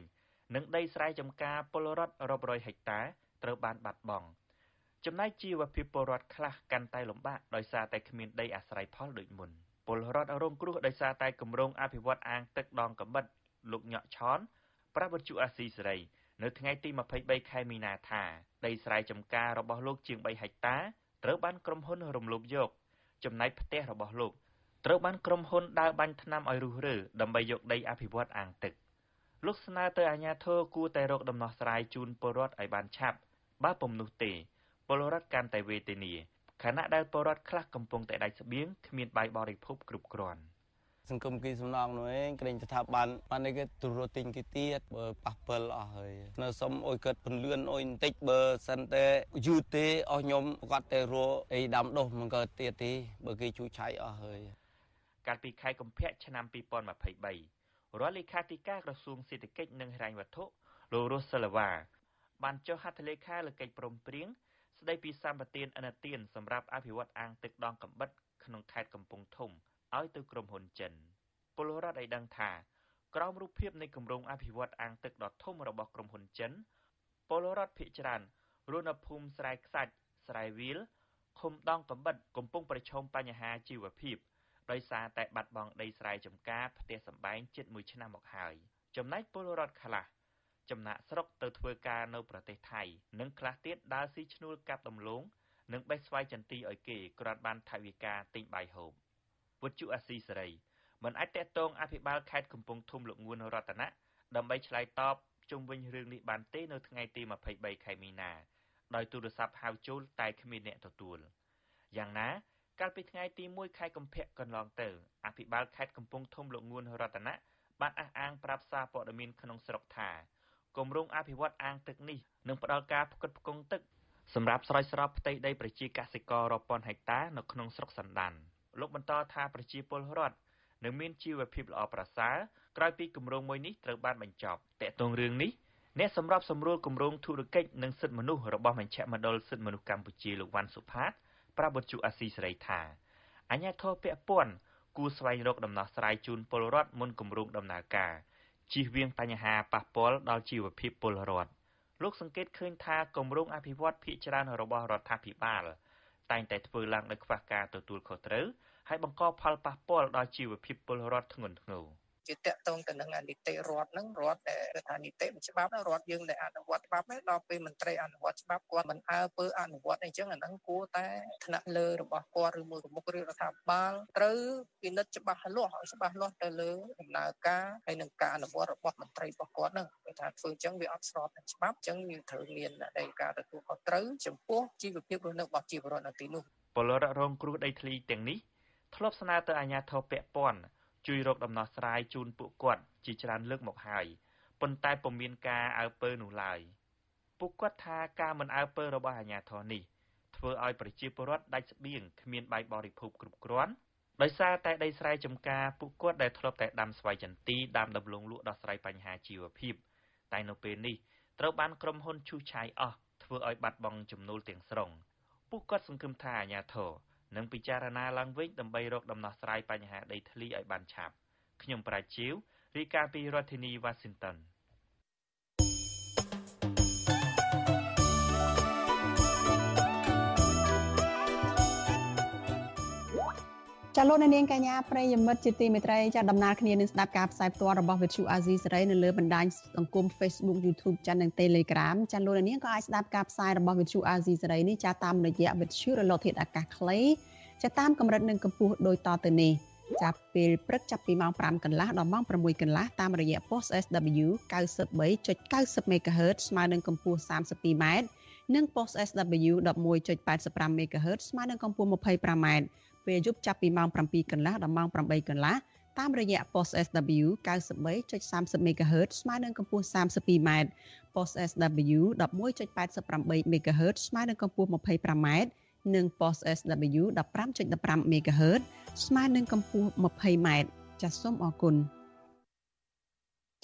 និងដីស្រែចម្ការពលរដ្ឋរាប់រយហិកតាត្រូវបានបាត់បង់ចំណែកជីវភាពពលរដ្ឋខ្លះកាន់តែលំបាកដោយសារតែគ្មានដីអាស្រ័យផលដូចមុនពលរដ្ឋរងគ្រោះដោយសារតែគម្រោងអភិវឌ្ឍអាងទឹកដងកំបិតលោកញ៉ាក់ឆនប្រាប់វិទ្យុអាស៊ីសេរីនៅថ្ងៃទី23ខែមីនាថាដីស្រែចម្ការរបស់លោកជាង3ហិកតាត្រូវបានក្រុមហ៊ុនរំលោភយកចំណែកផ្ទះរបស់លោកត្រូវបានក្រុមហ៊ុនដើរបាញ់ថ្នាំឲ្យរុះរើដើម្បីយកដីអភិវឌ្ឍអាងទឹកលោកស្នើទៅអាជ្ញាធរគួរតែរកដំណោះស្រាយជូនពលរដ្ឋឲ្យបានឆាប់បើពុំនោះទេពលរដ្ឋកាន់តែវេទនាខណៈដែលពលរដ្ឋខ្លះកំពុងតែដាច់ស្បៀងគ្មានបាយបរិភោគគ្រប់គ្រាន់សង្គមគីសំណងនោះឯងក្រែងស្ថាប័នបានគេទូរទិញគេទៀតបើប៉ះពិលអស់ហើយនៅសុំអុយកើតពន្លឿនអុយបន្តិចបើសិនតែយឺតទេអស់ខ្ញុំគាត់តែរកអីដាំដុះមិនកើតទៀតទេបើគេជួយឆៃអស់ហើយកាលពីខែកុម្ភៈឆ្នាំ2023រដ្ឋលេខាធិការក្រសួងសេដ្ឋកិច្ចនិងហិរញ្ញវត្ថុលោករស់សិលវ៉ាបានចុះហត្ថលេខាលើកិច្ចព្រមព្រៀងស្ដីពីសម្បទានឥណទានសម្រាប់អភិវឌ្ឍអាងទឹកដងកំបិតក្នុងខេត្តកំពង់ធំឲ្យទៅក្រុមហ៊ុនចិនពលរដ្ឋឲ្យដឹងថាក្រោមរូបភាពនៃគម្រោងអភិវឌ្ឍអាងទឹកដ៏ធំរបស់ក្រុមហ៊ុនចិនពលរដ្ឋភាគច្រើនរស់នៅភូមិស្រែខ្សាច់ស្រែវាលឃុំដងកំបិតកំពុងប្រឈមបញ្ហាជីវភាពដោយសារតែបាត់បង់ដីស្រែចម្ការផ្ទះសម្បែងជិត1ឆ្នាំមកហើយចំណែកពលរដ្ឋខ្លះចំណាក់ស្រុកទៅធ្វើការនៅប្រទេសថៃនិងខ្លះទៀតដើរស៊ីឈ្នួលកាប់ដំឡូងនិងបេះស្វាយចន្ទីឲ្យគេគ្រាន់បានថវិកាទិញបាយហូបវិទ្យុអាស៊ីសេរីមិនអាចតេតងអភិបាលខេត្តកំពង់ធំលោកងួនរតនៈដើម្បីឆ្លើយតបជុំវិញរឿងនេះបានទេនៅថ្ងៃទី23ខែមីនាដោយទូរស័ព្ទហៅចូលតែគ្មានអ្នកទទួលយ៉ាងណាកាលពីថ្ងៃទី1ខែកុម្ភៈកន្លងទៅអភិបាលខេត្តកំពង់ធំលោកងួនរតនៈបានអះអាងប្រាប់សារព័ត៌មានក្នុងស្រុកថាគម្រោងអភិវឌ្ឍអាងទឹកនេះនឹងផ្ដល់ការផ្គត់ផ្គង់ទឹកសម្រាប់ស្រោចស្រពផ្ទៃដីប្រជាកសិកររាប់ពាន់ហិកតានៅក្នុងស្រុកសណ្ដានលោកបន្តថាប្រជាពលរដ្ឋនឹងមានជីវភាពល្អប្រសើរក្រោយពីគម្រោងមួយនេះត្រូវបានបញ្ចប់តាក់ទងរឿងនេះអ្នកសម្របសម្រួលគម្រោងធុរកិច្ចនិងសិទ្ធិមនុស្សរបស់មជ្ឈមណ្ឌលសិទ្ធិមនុស្សកម្ពុជាលោកវ៉ាន់សុផាតប្រាប់វិទ្យុអាស៊ីសេរីថាអាជ្ញាធរពាក់ព័ន្ធគួរស្វែងរកដំណោះស្រាយជូនពលរដ្ឋមុនគម្រោងដំណើរការជៀសវាងបញ្ហាប៉ះពាល់ដល់ជីវភាពពលរដ្ឋលោកសង្កេតឃើញថាគម្រោងអភិវឌ្ឍភាគច្រើនរបស់រដ្ឋាភិបាលតែងតែធ្វើឡើងដោយខ្វះការទទួលខុសត្រូវហើយបង្កផលប៉ះពាល់ដល់ជីវភាពពលរដ្ឋធ្ងន់ធ្ងរជាតកតងទៅនឹងនីតិរដ្ឋហ្នឹងរដ្ឋដែលថានីតិច្បាប់រដ្ឋយើងដែលអនុវត្តច្បាប់ហ្នឹងដល់ពេលមន្ត្រីអនុវត្តច្បាប់គាត់មិនអើពើអនុវត្តអីចឹងអាហ្នឹងគួរតែថ្នាក់លើរបស់គាត់ឬមួយប្រមុខរដ្ឋាភិបាលត្រូវពិនិត្យច្បាស់លាស់ទៅលើដំណើរការហើយនឹងការអនុវត្តរបស់មន្ត្រីរបស់គាត់ហ្នឹងគេថាធ្វើចឹងវាអត់ស្របនឹងច្បាប់ចឹងយើងត្រូវមានការទទួលខុសត្រូវចំពោះជីវភាពរស់នៅរបស់ជីវរដ្ឋនៅទីនោះពលរដ្ឋរងគ្រោះដីធ្លីទាំងនេះធ្លាប់ស្នើទៅអាជ្ញាធរពាក់ព័ន្ធជួយរកដំណោះស្រាយជូនពួកគាត់ជាច្រើនលើកមកហើយប៉ុន្តែពុំមានការអើពើនោះឡើយពួកគាត់ថាការមិនអើពើរបស់អាជ្ញាធរនេះធ្វើឲ្យប្រជាពលរដ្ឋដាច់ស្បៀងគ្មានបាយបរិភោគគ្រប់គ្រាន់ដោយសារតែដីស្រែចម្ការពួកគាត់ដែលធ្លាប់តែដាំស្វាយចន្ទីដាំដំឡូងលក់ដោះស្រាយបញ្ហាជីវភាពតែនៅពេលនេះត្រូវបានក្រុមហ៊ុនឈូសឆាយអស់ធ្វើឲ្យបាត់បង់ចំណូលទាំងស្រុងពួកគាត់សង្ឃឹមថាអាជ្ញាធរនឹងពិចារណាឡើងវិញដើម្បីរកដំណោះស្រាយបញ្ហាដីធ្លីឲ្យបានឆាប់ខ្ញុំប្រាជ្ញាវរាយការណ៍ពីរដ្ឋធានី Washington ចាលោកនាងកញ្ញាប្រិយមិត្តជាទីមេត្រីចាដំណើរគ្នានឹងស្ដាប់ការផ្សាយផ្ទាល់របស់វិទ្យុអាស៊ីសេរីនៅលើបណ្ដាញសង្គម Facebook YouTube ចានិង Telegram ចាលោកនាងក៏អាចស្ដាប់ការផ្សាយរបស់វិទ្យុអាស៊ីសេរីនេះចាតាមរយៈវិទ្យុរលកធាតុអាកាសខ្លីចាតាមកម្រិតនិងកម្ពស់ដូចតទៅនេះចាប់ពេលព្រឹកចាប់ពីម៉ោង 5 កន្លះដល់ម៉ោង 6 កន្លះតាមរយៈ post SW 93.90 MHz ស្មើនឹងកម្ពស់ 32m និង post SW 11.85 MHz ស្មើនឹងកម្ពស់ 25m ពេលយប់ចាប់ពីម៉ោង 7 កន្លះដល់ម៉ោង 8 កន្លះតាមរយៈ post SW 93.30 MHz ស្មើនឹងកម្ពស់ 32m post SW 11.88 MHz ស្មើនឹងកម្ពស់ 25m និង post SW 15.15 MHz ស្មើនឹងកម្ពស់ 20m ចាសសូមអរគុណ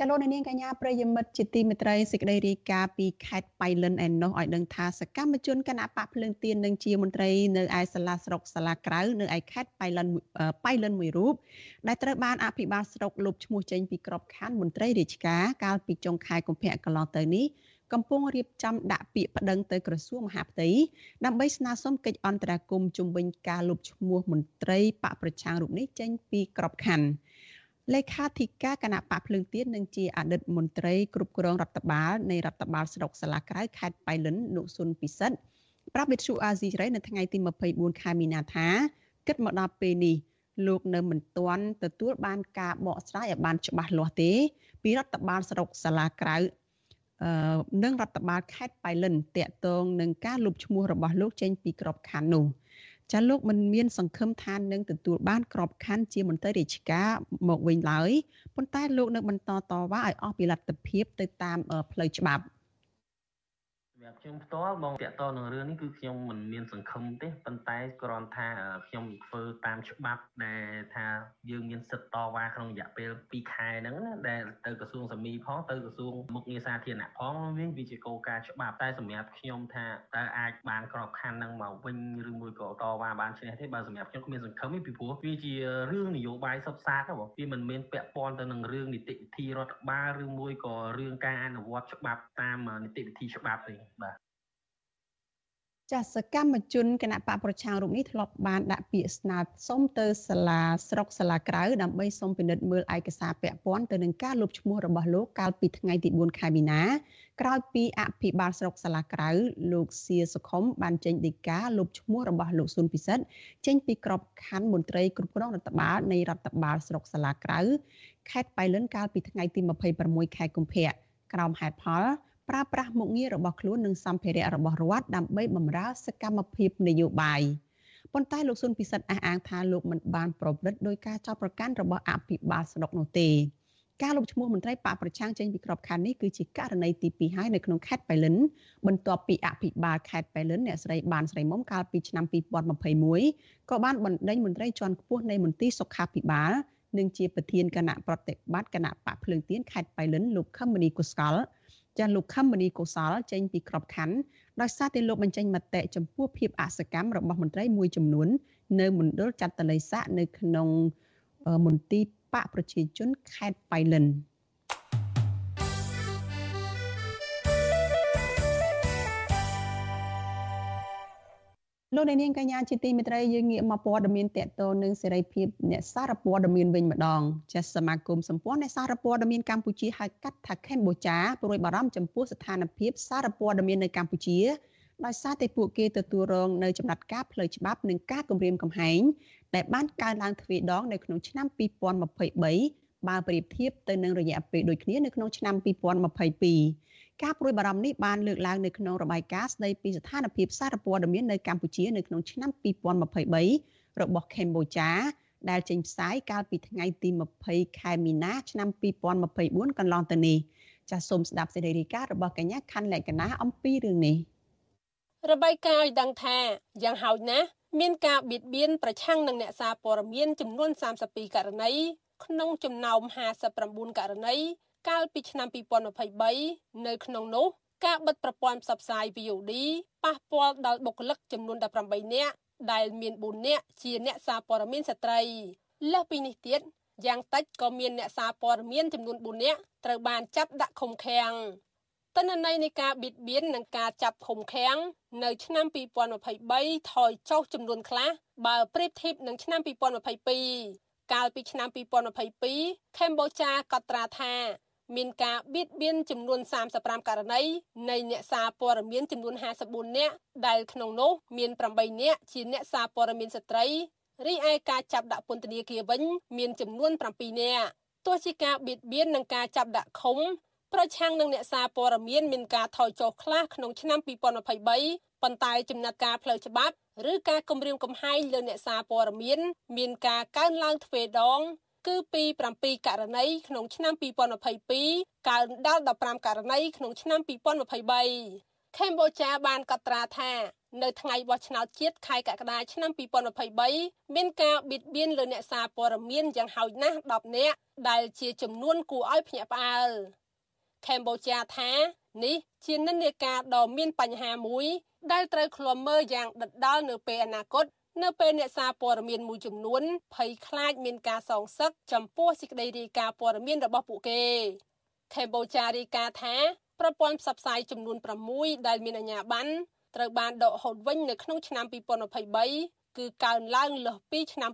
ចលនានាងកញ្ញាប្រិយមិត្តជាទីមេត្រីសេចក្តីរាយការណ៍ពីខេត្តបៃលិនឯណោះឲ្យដឹងថាសកម្មជនគណបកភ្លើងទៀននិងជាមន្ត្រីនៅឯសាលាស្រុកសាលាក្រៅនៅឯខេត្តបៃលិនមួយរូបដែលត្រូវបានអភិបាលស្រុកលុបឈ្មោះចេញពីក្របខ័ណ្ឌមន្ត្រីរាជការកាលពីចុងខែកុម្ភៈកន្លងទៅនេះកំពុងរៀបចំដាក់ពាក្យប្តឹងទៅក្រសួងមហាផ្ទៃដើម្បីស្នើសុំកិច្ចអន្តរាគមន៍ជំវិញការលុបឈ្មោះមន្ត្រីបកប្រឆាំងរូបនេះចេញពីក្របខ័ណ្ឌលេខាធិការគណៈបកភ្លើងទៀននិងជាអតីតមន្ត្រីគ្រប់គ្រងរដ្ឋបាលនៃរដ្ឋបាលស្រុកសាលាក្រៅខេត្តបៃលិនលោកស៊ុនពិសិដ្ឋប្រាប់វិទ្យុអាស៊ីសេរីនៅថ្ងៃទី24ខែមីនាថាគិតមកដល់ពេលនេះលោកនៅមិនទាន់ទទួលបានការបកស្រាយឲ្យបានច្បាស់លាស់ទេពីរដ្ឋបាលស្រុកសាលាក្រៅនិងរដ្ឋបាលខេត្តបៃលិនតាក់ទងនឹងការលុបឈ្មោះរបស់លោកចេញពីក្របខ័ណ្ឌនោះចាលោកមិនមានសង្ឃឹមថានឹងទទួលបានក្របខ័ណ្ឌជាមន្ត្រីរាជការមកវិញឡើយប៉ុន្តែលោកនៅបន្តតវ៉ាឲ្យអស់ពីលទ្ធភាពទៅតាមផ្លូវច្បាប់សម្រាប់ខ្ញុំផ្ទាល់បងតាក់ទងនឹងរឿងនេះគឺខ្ញុំមិនមានសង្ឃឹមទេប៉ុន្តែគ្រាន់ថាខ្ញុំធ្វើតាមច្បាប់ដែលថាយើងមានសិទ្ធិតវ៉ាក្នុងរយៈពេល2ខែហ្នឹងណាដែលទៅក្រសួងសាមីផងទៅក្រសួងមុខងារសាធារណៈផងវាជាគោលការណ៍ច្បាប់តែសម្រាប់ខ្ញុំថាតើអាចបានក្របខ័ណ្ឌហ្នឹងមកវិញឬមួយក៏តវ៉ាបានឈ្នះទេបើសម្រាប់ខ្ញុំគ្មានសង្ឃឹមទេពីព្រោះវាជារឿងនយោបាយសុទ្ធសាធហ្នឹងវាមិនមែនពាក់ព័ន្ធទៅនឹងរឿងនីតិវិធីរដ្ឋបាលឬមួយក៏រឿងការអនុវត្តច្បាប់តាមនីតិវិធីច្បាប់ទេបាទចាសកម្មជនគណៈបកប្រឆាំងរូបនេះធ្លាប់បានដាក់ពាក្យស្នើសុំទៅសាលាស្រុកសាលាក្រៅដើម្បីសុំពិនិត្យមើលឯកសារពាក់ព័ន្ធទៅនឹងការលុបឈ្មោះរបស់លោកកាលពីថ្ងៃទី4ខែមីនាក្រោយពីអភិបាលស្រុកសាលាក្រៅលោកសៀសុខុមបានចេញដីកាលុបឈ្មោះរបស់លោកស៊ុនពិសិដ្ឋចេញពីក្របខ័ណ្ឌមន្ត្រីគ្រប់គ្រងរដ្ឋបាលនៃរដ្ឋបាលស្រុកសាលាក្រៅខេត្តបៃលិនកាលពីថ្ងៃទី26ខែកុម្ភៈក្រោមហេតុផលប្រើប្រាស់មុខងាររបស់ខ្លួននិងសម្ភារៈរបស់រដ្ឋដើម្បីបម្រើសកម្មភាពនយោបាយប៉ុន្តែលោកស៊ុនពិសិដ្ឋអះអាងថាលោកមិនបានប្រព្រឹត្តដោយការចោទប្រកាន់របស់អភិបាលស្រុកនោះទេការលុបឈ្មោះមន្ត្រីបកប្រឆាំងចេញពីក្របខ័ណ្ឌនេះគឺជាករណីទី2ហើយនៅក្នុងខេត្តបៃលិនបន្ទាប់ពីអភិបាលខេត្តបៃលិនអ្នកស្រីបានស្រីមុំកាលពីឆ្នាំ2021ក៏បានបណ្ដេញមន្ត្រីជាន់ខ្ពស់នៃមន្ទីរសុខាភិបាលនិងជាប្រធានគណៈប្រតិបត្តិគណៈបកភ្លើងទៀនខេត្តបៃលិនលោកខឹមមនីកុសលចាលោកខឹមមនីកុសលចេញពីក្របខ័ណ្ឌដោយសារតែលោកបញ្ចេញមតិចំពោះភាពអសកម្មរបស់មន្ត្រីមួយចំនួននៅមណ្ឌលចតុលេសានៅក្នុងមន្ទីរបកប្រជាជនខេត្តបៃលិនលោកនាងកញ្ញាជាទីមេត្រីយើងងាកមកព័ត៌មានតកតងនឹងសេរីភាពអ្នកសារព័ត៌មានវិញម្ដងចាសសមាគមសម្ព័ន្ធអ្នកសារព័ត៌មានកម្ពុជាហៅកាត់ថាកម្ពុជាព្រួយបារម្ភចំពោះស្ថានភាពសារព័ត៌មាននៅកម្ពុជាដោយសារតែពួកគេទទួលរងនៅចំណាត់ការផ្លូវច្បាប់និងការគំរាមកំហែងដែលបានកើនឡើងទ្វេដងនៅក្នុងឆ្នាំ2023បើប្រៀបធៀបទៅនឹងរយៈពេលដូចគ្នានៅក្នុងឆ្នាំ2022ការព្រួយបារម្ភនេះបានលើកឡើងនៅក្នុងរបាយការណ៍ស្ដីពីស្ថានភាពសារព័ត៌មាននៅកម្ពុជានៅក្នុងឆ្នាំ2023របស់កម្ពុជាដែលចេញផ្សាយកាលពីថ្ងៃទី20ខែមីនាឆ្នាំ2024កន្លងទៅនេះចាសសូមស្ដាប់សេចក្តីរាយការណ៍របស់កញ្ញាខណ្ឌលក្ខណាអំពីរឿងនេះរបាយការណ៍ឲ្យដឹងថាយ៉ាងហោចណាស់មានការបៀតបៀនប្រឆាំងនឹងអ្នកសារព័ត៌មានចំនួន32ករណីក្នុងចំណោម59ករណីកាលពីឆ្នាំ2023នៅក្នុងនោះការបិទប្រព័ន្ធផ្សព្វផ្សាយ VOD ប៉ះពាល់ដល់បុគ្គលិកចំនួន18នាក់ដែលមាន4នាក់ជាអ្នកសារព័ត៌មានស្ត្រីលើសពីនេះទៀតយ៉ាងតិចក៏មានអ្នកសារព័ត៌មានចំនួន4នាក់ត្រូវបានចាប់ដាក់ឃុំឃាំងទិន្នន័យនៃការបៀតបៀននិងការចាប់ឃុំឃាំងនៅឆ្នាំ2023ថយចុះចំនួនខ្លះបើប្រៀបធៀបនឹងឆ្នាំ2022កាលពីឆ្នាំ2022កម្ពុជាកត់ត្រាថាមានការបៀតបៀនចំនួន35ករណីនៃអ្នកសារព័ត៌មានចំនួន54នាក់ដែលក្នុងនោះមាន8នាក់ជាអ្នកសារព័ត៌មានស្ត្រីរីឯការចាប់ដាក់ពន្ធនាគារវិញមានចំនួន7នាក់ទោះជាការបៀតបៀននិងការចាប់ដាក់ឃុំប្រឆាំងនឹងអ្នកសារព័ត៌មានមានការថយចុះខ្លះក្នុងឆ្នាំ2023ប៉ុន្តែចំណាត់ការផ្លូវច្បាប់ឬការគំរាមកំហែងលើអ្នកសារព័ត៌មានការកើនឡើងទ្វេដងគឺពី7ករណីក្នុងឆ្នាំ2022កើនដល់15ករណីក្នុងឆ្នាំ2023កម្ពុជាបានកត់ត្រាថានៅថ្ងៃបោះឆ្នោតជាតិខែកក្កដាឆ្នាំ2023មានការបៀតបៀនលើអ្នកសារព័ត៌មានយ៉ាងហោចណាស់10នាក់ដែលជាចំនួនគួរឲ្យភ្ញាក់ផ្អើលកម្ពុជាថានេះជានិន្នាការដ៏មានបញ្ហាមួយដែលត្រូវឃ្លាំមើលយ៉ាងដិតដល់នៅពេលអនាគតនៅពេលអ្នកសារព័ត៌មានមួយចំនួនភ័យខ្លាចមានការសងសឹកចំពោះសេចក្តីរាយការណ៍ព័ត៌មានរបស់ពួកគេកម្ពុជារាយការណ៍ថាប្រព័ន្ធផ្សព្វផ្សាយចំនួន6ដែលមានអាជ្ញាប័ណ្ណត្រូវបានដកហូតវិញនៅក្នុងឆ្នាំ2023គឺកើនឡើងលើសពីឆ្នាំ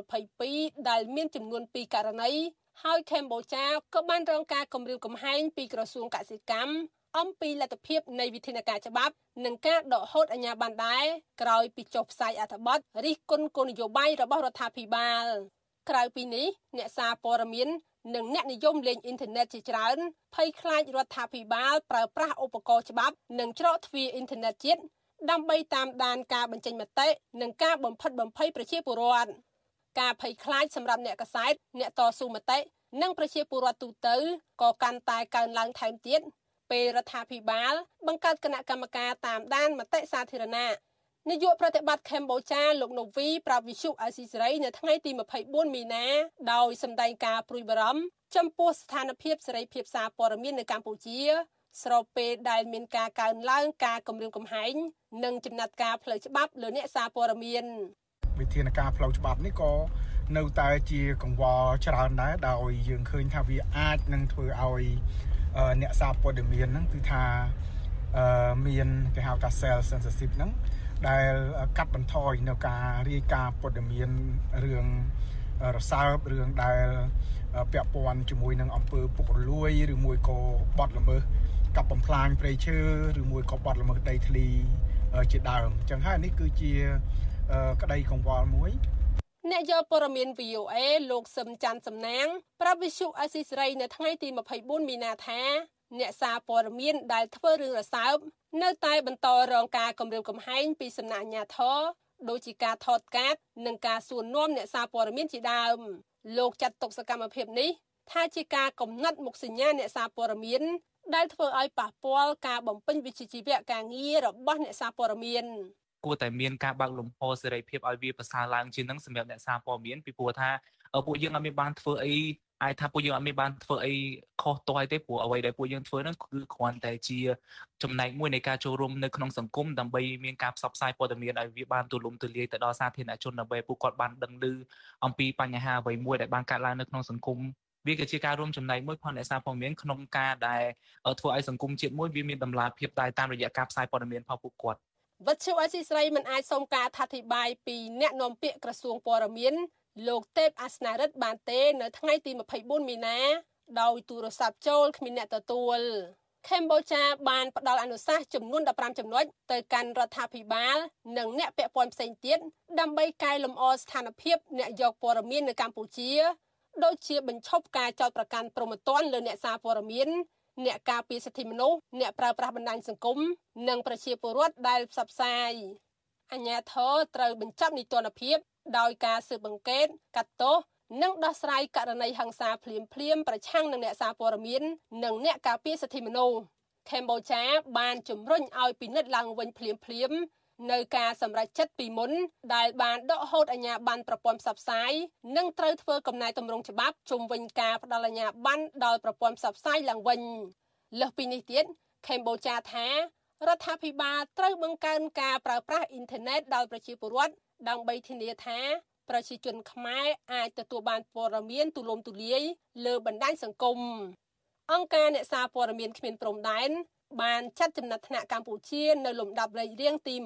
2022ដែលមានចំនួន2ករណីហើយកម្ពុជាក៏បានរងការគំរាមកំហែងពីក្រសួងកសិកម្មអំពីលទ្ធភាពនៃវិធានការច្បាប់និងការដកហូតអាជ្ញាប័ណ្ណដែរក្រោយពីចុះផ្សាយអត្ថបទរិះគន់គោលនយោបាយរបស់រដ្ឋាភិបាលក្រៅពីនេះអ្នកសារព័ត៌មាននិងអ្នកនិយមលេងអ៊ីនធឺណិតជាច្រើនភ័យខ្លាចរដ្ឋាភិបាលប្រើប្រាស់ឧបករណ៍ច្បាប់និងច្រកទ្វារអ៊ីនធឺណិតជាតិដើម្បីតាមដានការបញ្ចេញមតិនិងការបំផិតបំភ័យប្រជាពលរដ្ឋការភ័យខ្លាចសម្រាប់អ្នកកាសែតអ្នកតស៊ូមតិនិងប្រជាពលរដ្ឋទូទៅក៏កាន់តែកើនឡើងថែមទៀតពេលរដ្ឋាភិបាលបង្កើតគណៈកម្មការតាមដានមតិសាធារណៈនាយកប្រតិបត្តិកម្ពុជាលោកណូវីប្រាប់វិទ្យុអាស៊ីសេរីនៅថ្ងៃទី24មីនាដោយសម្ដែងការព្រួយបារម្ភចំពោះស្ថានភាពសេរីភាពសារព័ត៌មាននៅកម្ពុជាស្របពេលដែលមានការកើនឡើងការគំរាមកំហែងនិងចំណាត់ការផ្លូវច្បាប់លើអ្នកសារព័ត៌មានវិធានការផ្លូវច្បាប់នេះក៏នៅតែជាកង្វល់ច្រើនដែរដោយយើងឃើញថាវាអាចនឹងធ្វើឲ្យអ្នកសារព័ត៌មានហ្នឹងគឺថាមានគេហៅថា self censorship ហ្នឹងដែលកាត់បន្ថយនៅការរាយការណ៍ព័ត៌មានរឿងរសើបរឿងដែលពាក់ព័ន្ធជាមួយនឹងអំពើពុករលួយឬមួយក៏បទល្មើសកាប់បំផ្លាញព្រៃឈើឬមួយក៏បទល្មើសដីធ្លីជាដើមអញ្ចឹងហើយនេះគឺជាក្តីកង្វល់មួយអ្នកយកព័ត៌មាន VOA លោកសឹមច័ន្ទសំណាងប្រាប់វិទ្យុអាស៊ីសេរីនៅថ្ងៃទី24មីនាថាអ្នកសារព័ត៌មានដែលធ្វើរឿងរសើបនៅតែបន្តរងការគំរាមកំហែងពីសំណាក់អាជ្ញាធរដូចជាការថតកាត់និងការសួរនាំអ្នកសារព័ត៌មានជាដើមលោកចាត់ទុកសកម្មភាពនេះថាជាការកំណត់មុខសញ្ញាអ្នកសារព័ត៌មានដែលធ្វើឲ្យប៉ះពាល់ការបំពេញវិជ្ជាជីវៈការងាររបស់អ្នកសារព័ត៌មានគួរតែមានការបើកលំហសេរីភាពឲ្យវាប្រសើរឡើងជាងនឹងសម្រាប់អ្នកសារព័ត៌មានពីព្រោះថាពួកយើងអត់មានបានធ្វើអីអាចថាពួកយើងអត់មានបានធ្វើអីខុសទាស់ទេព្រោះអ្វីដែលពួកយើងធ្វើហ្នឹងគឺគ្រាន់តែជាចំណែកមួយនៃការចូលរួមនៅក្នុងសង្គមដើម្បីមានការផ្សព្វផ្សាយព័ត៌មានឲ្យវាបានទូលំទូលាយទៅដល់សាធារណជនដើម្បីពួកគាត់បានដឹងឮអំពីបញ្ហាអ្វីមួយដែលបានកើតឡើងនៅក្នុងសង្គមវាគឺជាការរួមចំណែកមួយផងអ្នកសារព័ត៌មានក្នុងការដែលធ្វើឲ្យសង្គមជាតិមួយវាមានតម្លាភាពដែរតាមរយៈការផ្សាយព័ត៌មានផងពួកគាត់វិទ្យុអាស៊ីសេរីមិនអាចសូមការអធិប្បាយពីអ្នកនាំពាក្យក្រសួងព័ត៌មានលោកទេពអាសនារិទ្ធបានទេនៅថ្ងៃទី24មីនាដោយទូរស័ព្ទចូលគ្មានអ្នកទទួលកម្ពុជាបានផ្ដល់អនុសាសន៍ចំនួន15ចំណុចទៅកាន់រដ្ឋាភិបាលនិងអ្នកពាក់ព័ន្ធផ្សេងទៀតដើម្បីកែលម្អស្ថានភាពអ្នកយកព័ត៌មាននៅកម្ពុជាដូចជាបញ្ឈប់ការចោទប្រកាន់ព្រហ្មទណ្ឌលើអ្នកសារព័ត៌មានអ្នកការពារសិទ្ធិមនុស្សអ្នកប្រើប្រាស់បណ្ដាញសង្គមនិងប្រជាពលរដ្ឋដែលផ្សព្វផ្សាយអាជ្ញាធរត្រូវបញ្ចប់នីតិរដ្ឋភាពដោយការស៊ើបអង្កេតកាត់ទោសនិងដោះស្រាយករណីហិង្សាភ្លាមៗប្រឆាំងនឹងអ្នកសារព័ត៌មាននិងអ្នកការពារសិទ្ធិមនុស្សកម្ពុជាបានជំរុញឲ្យពិនិត្យឡើងវិញភ្លាមៗនៅការសម្រេចចិត្តពីមុនដែលបានដកហូតអាជ្ញាប័ណ្ណប្រព័ន្ធផ្សព្វផ្សាយនិងត្រូវធ្វើកំណែទម្រង់ច្បាប់ជុំវិញការផ្ដល់អាជ្ញាប័ណ្ណដល់ប្រព័ន្ធផ្សព្វផ្សាយឡើងវិញលើសពីនេះទៀតកម្ពុជាថារដ្ឋាភិបាលត្រូវបង្កើនការប្រើប្រាស់អ៊ីនធឺណិតដល់ប្រជាពលរដ្ឋដើម្បីធានាថាប្រជាជនខ្មែរអាចទទួលបានព័ត៌មានទូលំទូលាយលើបណ្ដាញសង្គមអង្គការអ្នកសារព័ត៌មានគ្មានព្រំដែនបានចាត់ចំណាត់ថ្នាក់កម្ពុជានៅលំដាប់លេខរៀងទី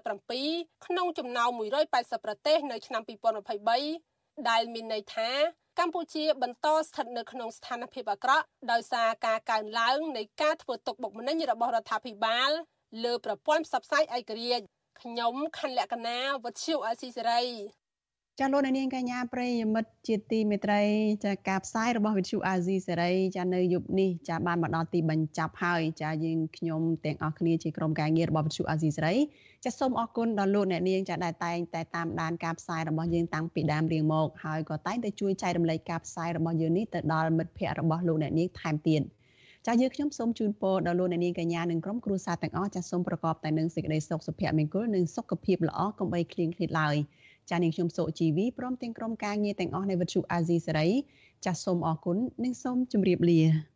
147ក្នុងចំណោម180ប្រទេសនៅឆ្នាំ2023ដែលមានន័យថាកម្ពុជាបន្តស្ថិតនៅក្នុងស្ថានភាពអាក្រក់ដោយសារការកើនឡើងនៃការធ្វើទុកបុកម្នេញរបស់រដ្ឋាភិបាលលើប្រព័ន្ធផ្សព្វផ្សាយឯករាជ្យខ្ញុំខណ្ឌលក្ខណាវុទ្ធុអាស៊ីសេរីចាលោកនាងកញ្ញាប្រិយមិត្តជាទីមេត្រីចាការផ្សាយរបស់វិទ្យុអាស៊ីសេរីចានៅយប់នេះចាបានមកដល់ទីបញ្ចប់ហើយចាយើងខ្ញុំទាំងអស់គ្នាជាក្រុមការងាររបស់វិទ្យុអាស៊ីសេរីចាសូមអរគុណដល់លោកអ្នកនាងចាដែលតែងតែតាមដានការផ្សាយរបស់យើងតាំងពីដើមរៀងមកហើយក៏តែងតែជួយចែករំលែកការផ្សាយរបស់យើងនេះទៅដល់មិត្តភ័ក្តិរបស់លោកអ្នកនាងថែមទៀតចាយើងខ្ញុំសូមជូនពរដល់លោកអ្នកនាងកញ្ញានិងក្រុមគ្រួសារទាំងអស់ចាសូមប្រកបតែនឹងសេចក្តីសុខសុភមង្គលនិងសុខភាពល្អកុំបីឃ្លៀងឃ្លាតឡើយចានាងខ្ញុំសុជីវីព្រមទាំងក្រុមការងារទាំងអស់នៃវិទ្យុអាស៊ីសេរីចាសូមអរគុណនិងសូមជម្រាបលា